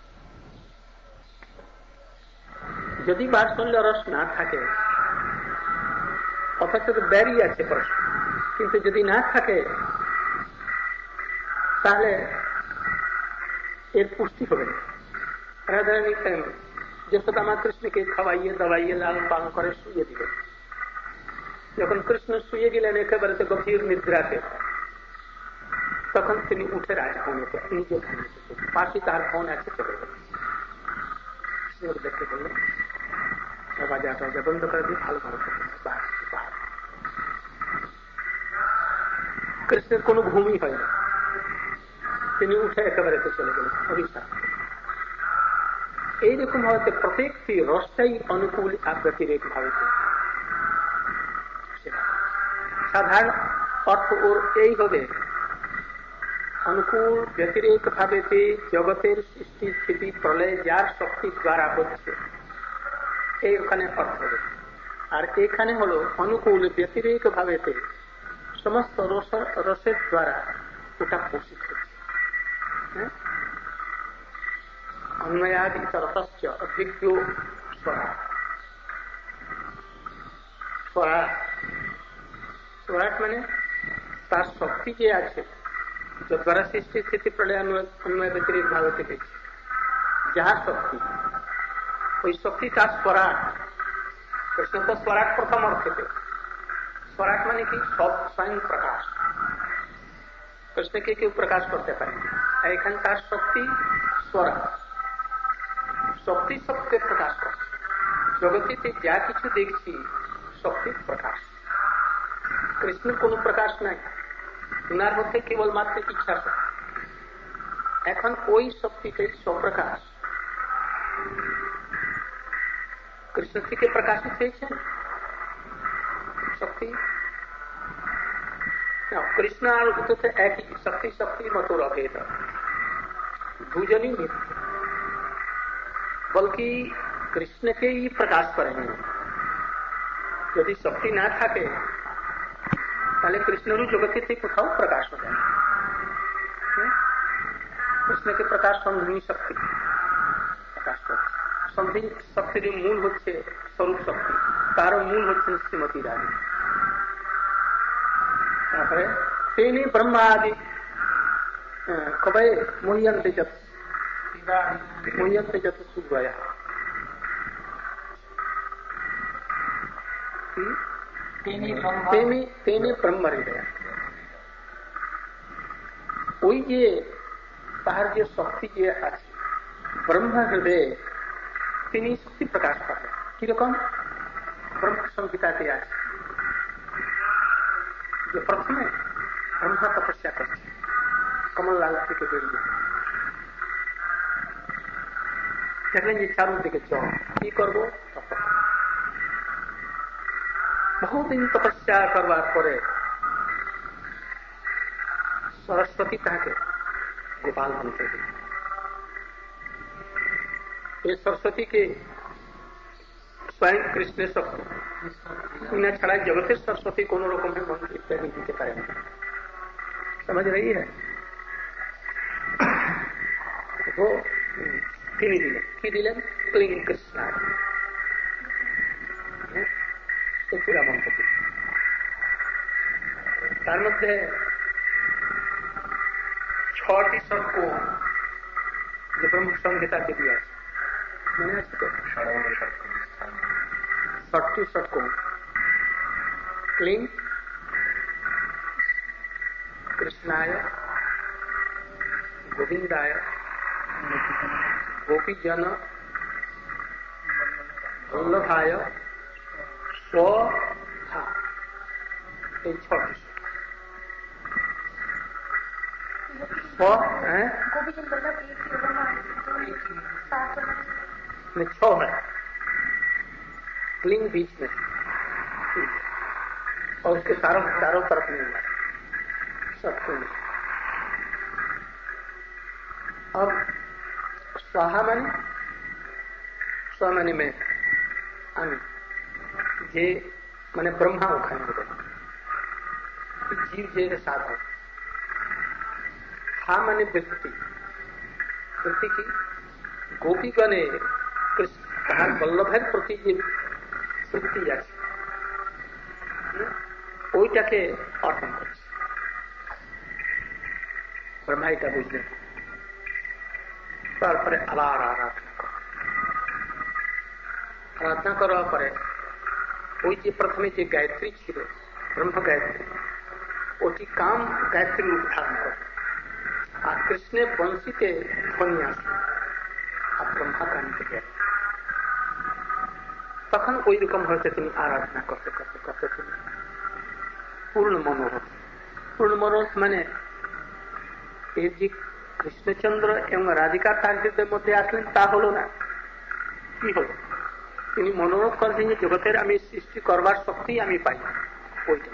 যদি বাৎসল্য রস না থাকে, অথচ ব্যারি আছে প্রশ্ন, কিন্তু যদি না থাকে তাহলে এর পুষ্টি হবে না। রাধারানী যশোদামা কৃষ্ণকে খাওয়াইয়ে দাওয়াইয়ে লালন পালন করে শুয়ে দিলেন। যখন কৃষ্ণ শুয়ে গেলেন একেবারে গভীর নিদ্রাতে, তখন তিনি উঠে রাজভবনেতে নিজে পাশে তার ফোন আছে চলে গেলেন। দেখতে বললেন দরজা বন্ধ করে দিয়ে ভালো ভালো কৃষ্ণের কোন ঘুমই হয় না, তিনি উঠে একেবারে চলে গেলেন ওড়িশা। এইরকম ভাবে প্রত্যেকটি রসটাই অনুকূল আর ব্যতিরেক ভাবে। সাধারণ অর্থ ওর এই হবে অনুকূল ব্যতিরেক ভাবে জগতের সৃষ্টি স্থিতি প্রলয় যার শক্তি দ্বারা হচ্ছে, এই ওখানে অর্থ হবে। আর এখানে হলো অনুকূল ব্যতিরেক ভাবে সমস্ত রসের দ্বারা ওটা পোষিত হচ্ছে। অন্বয়াদি রসস্য অভিজ্ঞ স্বরাট। স্বরাট মানে তার শক্তি যে আছে, যদ্বারা সৃষ্টি স্থিতি প্রলয় অন্বয় ব্যতিরেক ভাবে থেকে যাহা শক্তি, ওই শক্তি তার স্বরাট। কৃষ্ণ তো স্বরাট প্রথম অর্থে। স্বরাট মানে কি সব স্বয়ং প্রকাশ। কৃষ্ণকে কেউ প্রকাশ করতে পারে, এখানে তার শক্তি স্বরাট। শক্তি সবকে প্রকাশ করে। জগতে যা কিছু দেখছি শক্তির প্রকাশ, কৃষ্ণের কোন প্রকাশ নাই, উনার মধ্যে কেবল মাত্র ইচ্ছা শক্তি। এখন ওই শক্তিতে স্বপ্রকাশ কৃষ্ণ থেকে প্রকাশিত হয়েছে শক্তি। কৃষ্ণ আর উঠতে একই শক্তি, শক্তির মতো অভেদ, দুজনই নিত্য। বলকি কৃষ্ণকেই প্রকাশ করেন। যদি শক্তি না থাকে তাহলে কৃষ্ণেরও জগতে কোথাও প্রকাশ हो যায়। কৃষ্ণকে প্রকাশ সন্ধিনী শক্তি প্রকাশ করে। সন্ধিনী শক্তির মূল হচ্ছে স্বরূপ শক্তি, তার মূল হচ্ছে শ্রীমতী রানী। তারপরে তিনি ব্রহ্মাদি কবে মুহ্যন্তে যত সুব্রয়া, তিনি ব্রহ্ম হৃদয়। ওই যে তাহার যে শক্তি যে আছে ব্রহ্ম হৃদয়ে, তিনি শক্তি প্রকাশ করেন। কিরকম? ব্রহ্ম সংহিতাতে আছে যে প্রথমে ব্রহ্মা তপস্যা করছে কমললাল থেকে বেরিয়ে, দেখলেন যে চারুদিকে চল কি করবো, বহুদিন তপস্যা করবার পরে সরস্বতী তাকে গোপাল বলতে দিল। এই সরস্বতীকে স্বয়ং কৃষ্ণের শক্তি না ছাড়া জগতের সরস্বতী কোন রকমের মন্ত্র ইত্যাদি দিতে পারে না। समझ रही है? वो তিনি দিলেন কি দিলেন? ক্লিং কৃষ্ণ পুরা মন্ত্র। তার মধ্যে 6টি षट्को जो ब्रह्म संहिता के दिया मैंने षट्टी षट्को क्लीं कृष्णाय गोविंदाय गोपीजन वल्लभाय स्वधा इन 6 गोपीजन वल्लभ में 6 है क्लीन बीच में और उसके चारों तरफ नहीं है सबको। अब स्वाहा माने स्व माने में আমি যে মানে ব্রহ্মা ওখানে হবে জীব যে সাধক। हा माने व्यक्ति की गोपीगणे कृष्ण बल्लभের প্রতি যে বৃত্তি আছে ওইটাকে অর্পণ করছে। ব্রহ্মা এটা বুঝলেন, তারপরে আবার আরাধনা করার পরে ওই যে প্রথমে যে গায়ত্রী ছিল ব্রহ্ম গায়ত্রী ওটি কাম গায়ত্রী রূপ ধারণ করে আর কৃষ্ণের বংশীতে ধ্বনি আসে আর ব্রহ্মা কানতে গেল তখন ওই রকম হয়েছে তিনি আরাধনা করতে করতে করতে তিনি পূর্ণ মনোরথ মানে এই যে কৃষ্ণচন্দ্র এবং রাধিকা তার হৃদয়ের মধ্যে আসলেন তা হলো না, কি হলো তিনি মনোরথ করেছেন যে জগতের আমি সৃষ্টি করবার শক্তি আমি পাই ওইটা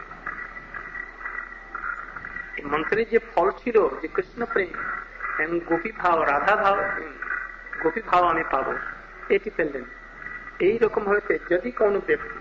মন্ত্রের যে ফল ছিল যে কৃষ্ণ প্রেম এবং গোপী ভাব রাধা ভাব গোপী ভাব আমি পাবো এটি পেলেন। এইরকম হয়েছে যদি কোন ব্যক্তি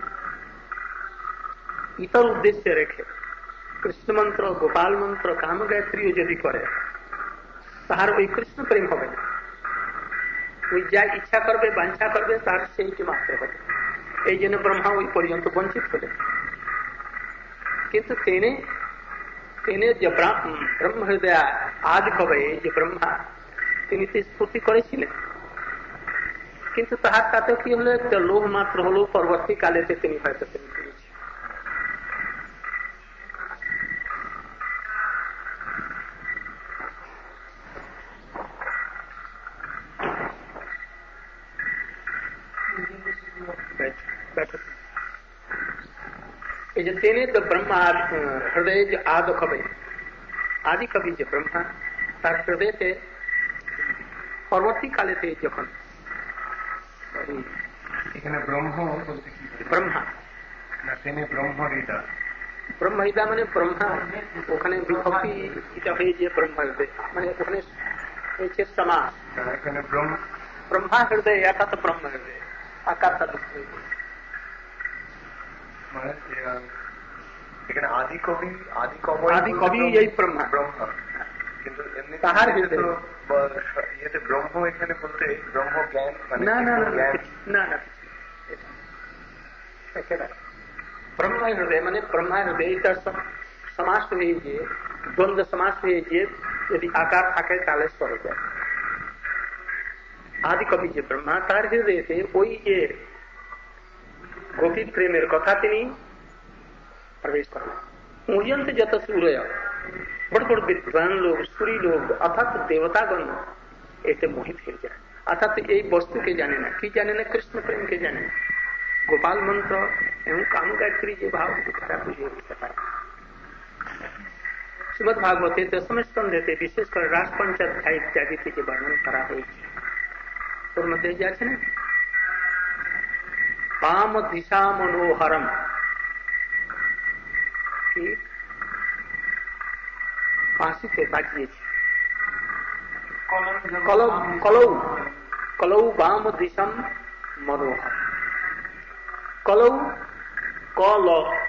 ইতর উদ্দেশ্যে রেখে কৃষ্ণ মন্ত্র গোপাল মন্ত্র কাম গায়ত্রীও যদি করে তাহার ওই কৃষ্ণ প্রেম হবে না, ওই যা ইচ্ছা করবে বাঞ্ছা করবে তার সেইটি মাত্র হবে। এই জন্য ব্রহ্মা ওই পর্যন্ত বঞ্চিত হলেন। কিন্তু তিনি যে ব্রহ্ম হৃদয় আদি কবে যে ব্রহ্মা তিনি স্তুতি করেছিলেন কিন্তু তাহার তাতে কি হলো একটা লোভ মাত্র হলো পরবর্তী কালে তিনি হয়তো তিনি পেয়েছেন। এই যে তেনে তো ব্রহ্মা হৃদয় যে আদি কবি যে ব্রহ্মা তার হৃদয়তে পরবর্তী কালেতে যখন এখানে ব্রহ্ম বলতে কি ব্রহ্মা না তেনে ব্রহ্মহৃদা মানে ব্রহ্মা ওখানে বিভক্তি এটা হয়ে যে ব্রহ্ম হৃদয় মানে ওখানে হয়েছে সমাস এখানে ব্রহ্মা হৃদয় একা তো ব্রহ্ম হৃদয় আকার তা মানে এখানে আদি কবি এই ব্রহ্মা কিন্তু এমনি তাহার ইয়েতে ব্রহ্ম এখানে বলতে ব্রহ্ম জ্ঞান না ব্রহ্মা হৃদয় মানে ব্রহ্মা হৃদয় তার সমাস হয়ে গিয়ে দ্বন্দ্ব সমাস হয়ে গিয়ে যদি আকার থাকে তাহলে সরে যায়। আদি কবি যে ব্রহ্মা তার হৃদয়তে ওই যে গোপী প্রেমের কথা তিনি प्रवेश करना मुझे जत सूर्य बड़े बड़े विद्वान लोग सूरी लोग अर्थात देवतागण ऐसे मोहित हो जाए अर्थात यही वस्तु के जाने ना कि जाने ना कृष्ण प्रेम के जाने ना गोपाल मंत्र एवं काम गायत्री जो भाव श्रीमद भागवते दशम स्कंध देते विशेषकर रास पंचाध्याय इत्यादि के वर्णन करा हुई और मध्य जाए ना काम दिशा मनोहरम পাঁচিতে বাজিয়েছে কলৌ বাম দিশম মনোহর কলৌ কল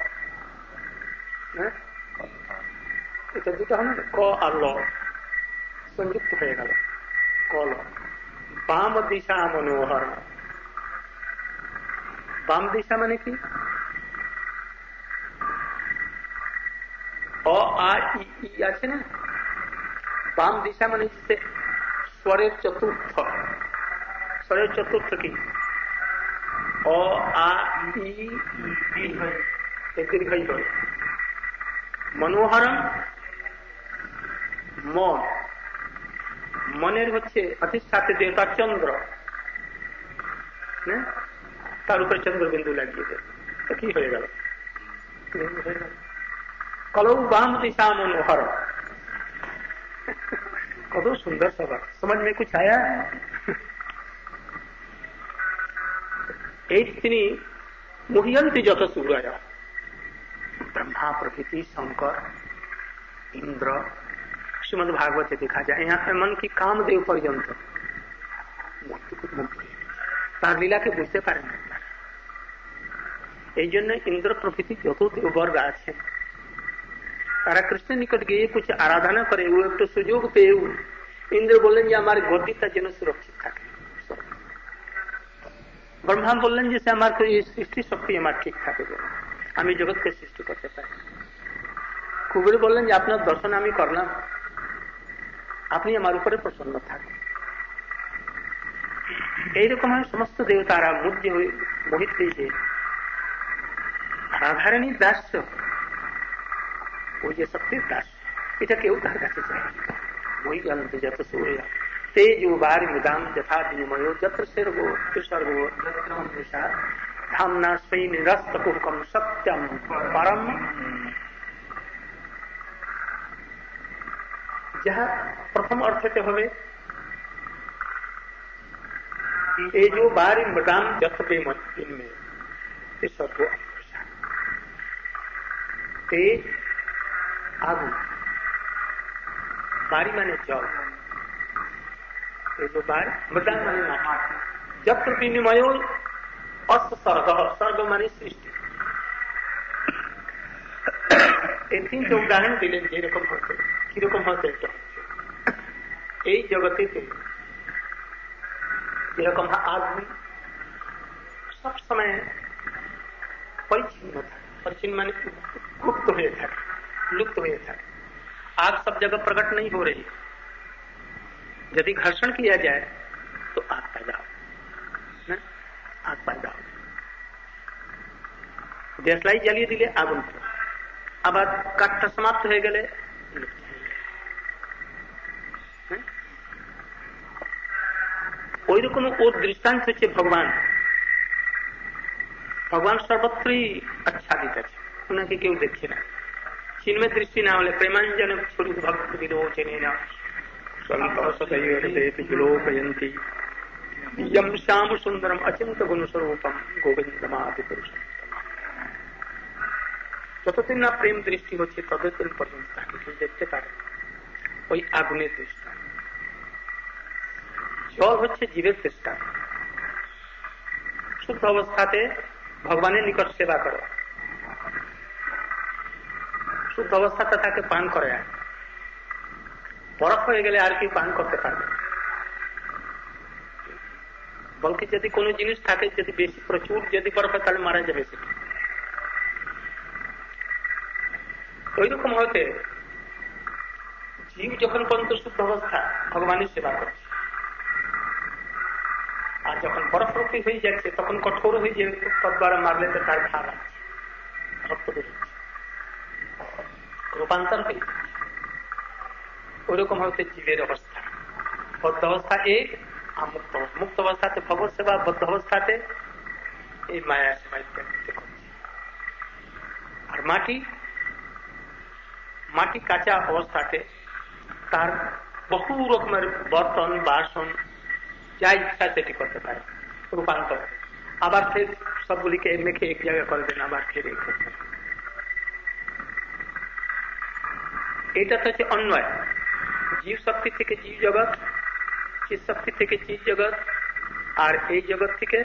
এটা দুটো হলো ক আর ল সংযুক্ত হয়ে গেল কল বাম দিশা মনোহর। বাম দিশা মানে কি অ আ ই আছে না वाम दिशा माने जिससे स्वरे चतुर्थ की अ आ ई दीर्घ मनोहरम মনের হচ্ছে অধিষ্ঠাতে দেবতা চন্দ্র, তার উপরে চন্দ্রবিন্দু লাগিয়ে দেবে, তো কি হয়ে গেল? कलौ वाम दिशा मनोहर। कदो सुंदर सभा, समझ में कुछ आया? তিনি मुह्यंति जत सूर्य ब्रह्मा प्रभृति शंकर इंद्र श्रीमद् भागवत देखा जाए यहाँ पे मन की कामदेव पर्यंत तार लीला के बुझते पारे ना। এই জন্য इंद्र प्रभृति যত দেববর্গ আছে তারা কৃষ্ণের নিকট গিয়ে कुछ आराधना करे, वो एक सुযোগ পেয়ে इंद्र বললেন যে আমার গদিটা যেন সুরক্ষিত থাকে। ब्रह्मा বললেন যে আমার সৃষ্টি শক্তি আমার ঠিক থাকে, আমি জগৎকে সৃষ্টি করতে পারি। কুবের বললেন যে আপনার দর্শন আমি করলাম, আপনি আমার উপরে প্রসন্ন থাকেন। এইরকম সমস্ত দেবতারা মুগ্ধ হয়ে মোহিত হয়েছে রাধারানী দাস, ওই যে শক্তির দাস, এটা কেউ তার কাছে চায়। ওই অনন্ত যত সূর্য तेजो वारि मुदाम यथा विनिमयो जत्र सर्वो सर्वो धामना स्वयं निरस्तकुकम सत्यम परम। जहाँ प्रथम अर्थ ते हमें तेजो वारि मुदाम यत्र विनिमयो ते सर्वो तेज आगु, वारि माने जल, मृदान माने जब विनिमयो अस्त सर्ग, सर्ग माने सृष्टि। तीनटे उदाहरण दिलें जेरकम होते किरकम होते এই জগতেতে যেরকম আগুন সব সময় परिच्छिन्न থাকে, परिच्छिन्न माने गुप्त হয়ে থাকে, लुप्त হয়ে থাকে। आग सब जगह प्रकट नहीं हो रही, यदि घर्षण किया जाए तो आग पैदा हो, आग पैदा हो। देशलाई जलिए दिले आगुन, अब काठटा समाप्त हो गए, ওই রকম ও দৃষ্টান্ত হচ্ছে ভগবান। ভগবান সর্বত্রই আচ্ছাদিত আছে, ওনাকে কেউ দেখছে না। চিন্ময় দৃষ্টি না হলে প্রেমাঞ্জন স্বরূপ ভক্ত বিরোচনে না लोकयंती यम श्याम सुंदरम अचिंत गुण स्वरूपम गोविंदमादि पुरुषम। যতদিন না প্রেম দৃষ্টি হচ্ছে ততদিন পর্যন্ত তাকে কেউ দেখতে পারে। ওই আগুনের দৃষ্টা, জল হচ্ছে জীবের চেষ্টা। শুদ্ধ অবস্থাতে ভগবানের নিকট সেবা করো, শুদ্ধ অবস্থাতে তাকে পান করে, বরফ হয়ে গেলে আর কি পান করতে পারবে? বলকি যদি কোনো জিনিস থাকে, যদি বেশি প্রচুর যদি বরফ হয় তাহলে মারা যাবে সেটা। ওই রকম হতে জীব যখন পর্যন্ত শুদ্ধ অবস্থা ভগবানের সেবা করছে, আর যখন বরফ রূপী হয়ে যাচ্ছে তখন কঠোর হয়ে যে তদ্বারা মারলে তো তার ভাব আছে, রক্ত বেরোচ্ছে, রূপান্তর হয়ে যাচ্ছে। ওইরকম হচ্ছে জীবের অবস্থা। বদ্ধ অবস্থা এক, মুক্ত মুক্ত অবস্থাতে ভগবত সেবা, বদ্ধ অবস্থাতে এই মায়া সেবা ইত্যাদি করছে। আর মাটি মাটি কাঁচা অবস্থাতে তার বহু রকমের বর্তন বাসন যা ইচ্ছা সেটি করতে পারে, রূপান্তর। আবার ফের সবগুলিকে মেখে এক জায়গায় করে দেন, আবার ফের এই করতে পারে। এটা তো হচ্ছে অন্বয়। জীব শক্তি থেকে জীব জগৎ, চিৎ শক্তি থেকে চিৎ জগৎ, আর এই জগৎ থেকে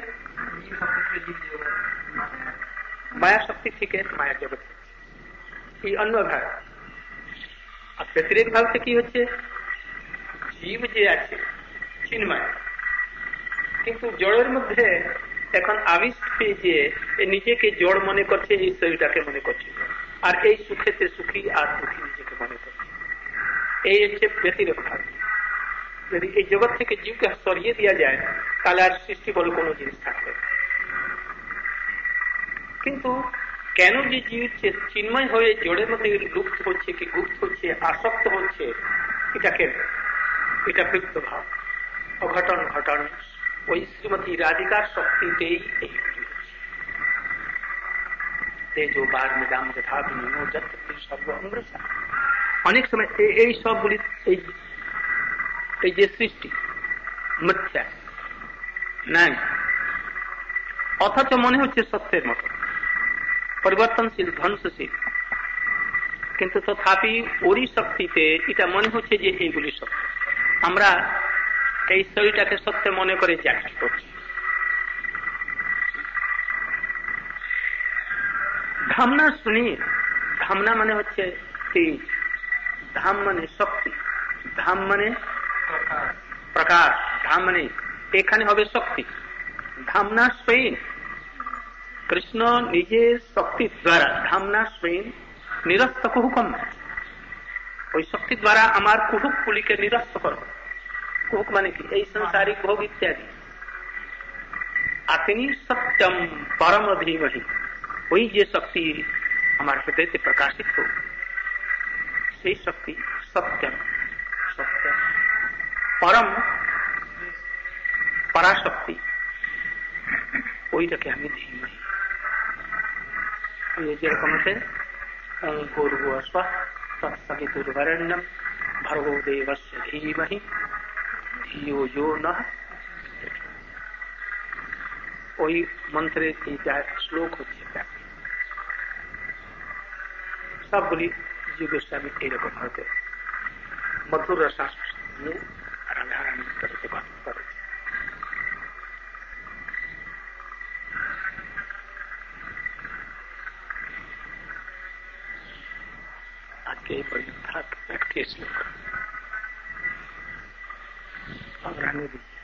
মায়া শক্তি থেকে মায়া জগৎ, এই অন্বয় ভাগ। আর ব্যতিরেক ভাবতে কি হচ্ছে, জীব যে আছে চিন্ময়, কিন্তু জড়ের মধ্যে এখন আবিষ্ট পেয়েছে, নিজেকে জড় মনে করছে, এই শরীরটাকে মনে করছে, আর এই সুখেতে সুখী আর দুঃখী নিজেকে মনে করছে। এই হচ্ছে ব্যতিরেক ভাব। যদি এই জগৎ থেকে জীবকে সরিয়ে দেওয়া যায় তাহলে আর সৃষ্টি বলে কোনো জিনিস থাকবে। কিন্তু কেন যে জীব চিন্ময় হয়ে জড়ের মধ্যে লুপ্ত হচ্ছে কি গুপ্ত হচ্ছে আসক্ত হচ্ছে, এটা প্রীপ্ত ভাব অঘটন ঘটন ওই শ্রীমতী রাধিকার শক্তিতেই এইগুলি হচ্ছে। তেজো বার মেদাম যথা বিনিমো যত্র সর্ব অমৃষা। অনেক সময় এই সবগুলি এই যে সৃষ্টি মিথ্যা নাই, অথচ মনে হচ্ছে সত্যের মতো পরিবর্তনশীল ধ্বংসশীল, কিন্তু তথাপি ওরই শক্তিতে এটা মনে হচ্ছে যে এইগুলি সত্য। আমরা এই শরীরটাকে সত্য মনে করে যাচ্ছি করছি। ধামনা শুনি, ধামনা মানে হচ্ছে তেজ, ধাম মানে শক্তি, ধাম মানে প্রকাশ, ধাম মানে এখানে হবে শক্তি। ধামনা স্বয়ং কৃষ্ণ নিজের শক্তির দ্বারা ধামনা স্বয়ং নিরস্ত কুহুকম, ওই শক্তি দ্বারা আমার কুহুক পুলিকে নিরস্ত করবে। কুহুক মানে কি? এই সংসারিক ভোগ ইত্যাদি। আর তিনি সত্যম পরম ধীমহি, ওই যে শক্তি আমার হৃদয়তে প্রকাশিত সেই শক্তি সত্যম, সত্য পরম পরাশক্তি, ওইটাকে আমি ধীমহি। যেরকম আছে অঙ্কুর্বস্ব তৎসবিতুর্বরেণ্যম ভর্গো দেবস্য ধীমহি ধিয়ো যো নঃ। ওই মন্ত্রের এই শ্লোক হচ্ছে সবগুলি জীব গোস্বামী এইরকম হয়তো মধুর রসাস রাধারানী করতে পারে। আজকে এই পর্যন্ত একটি শ্লোক রানী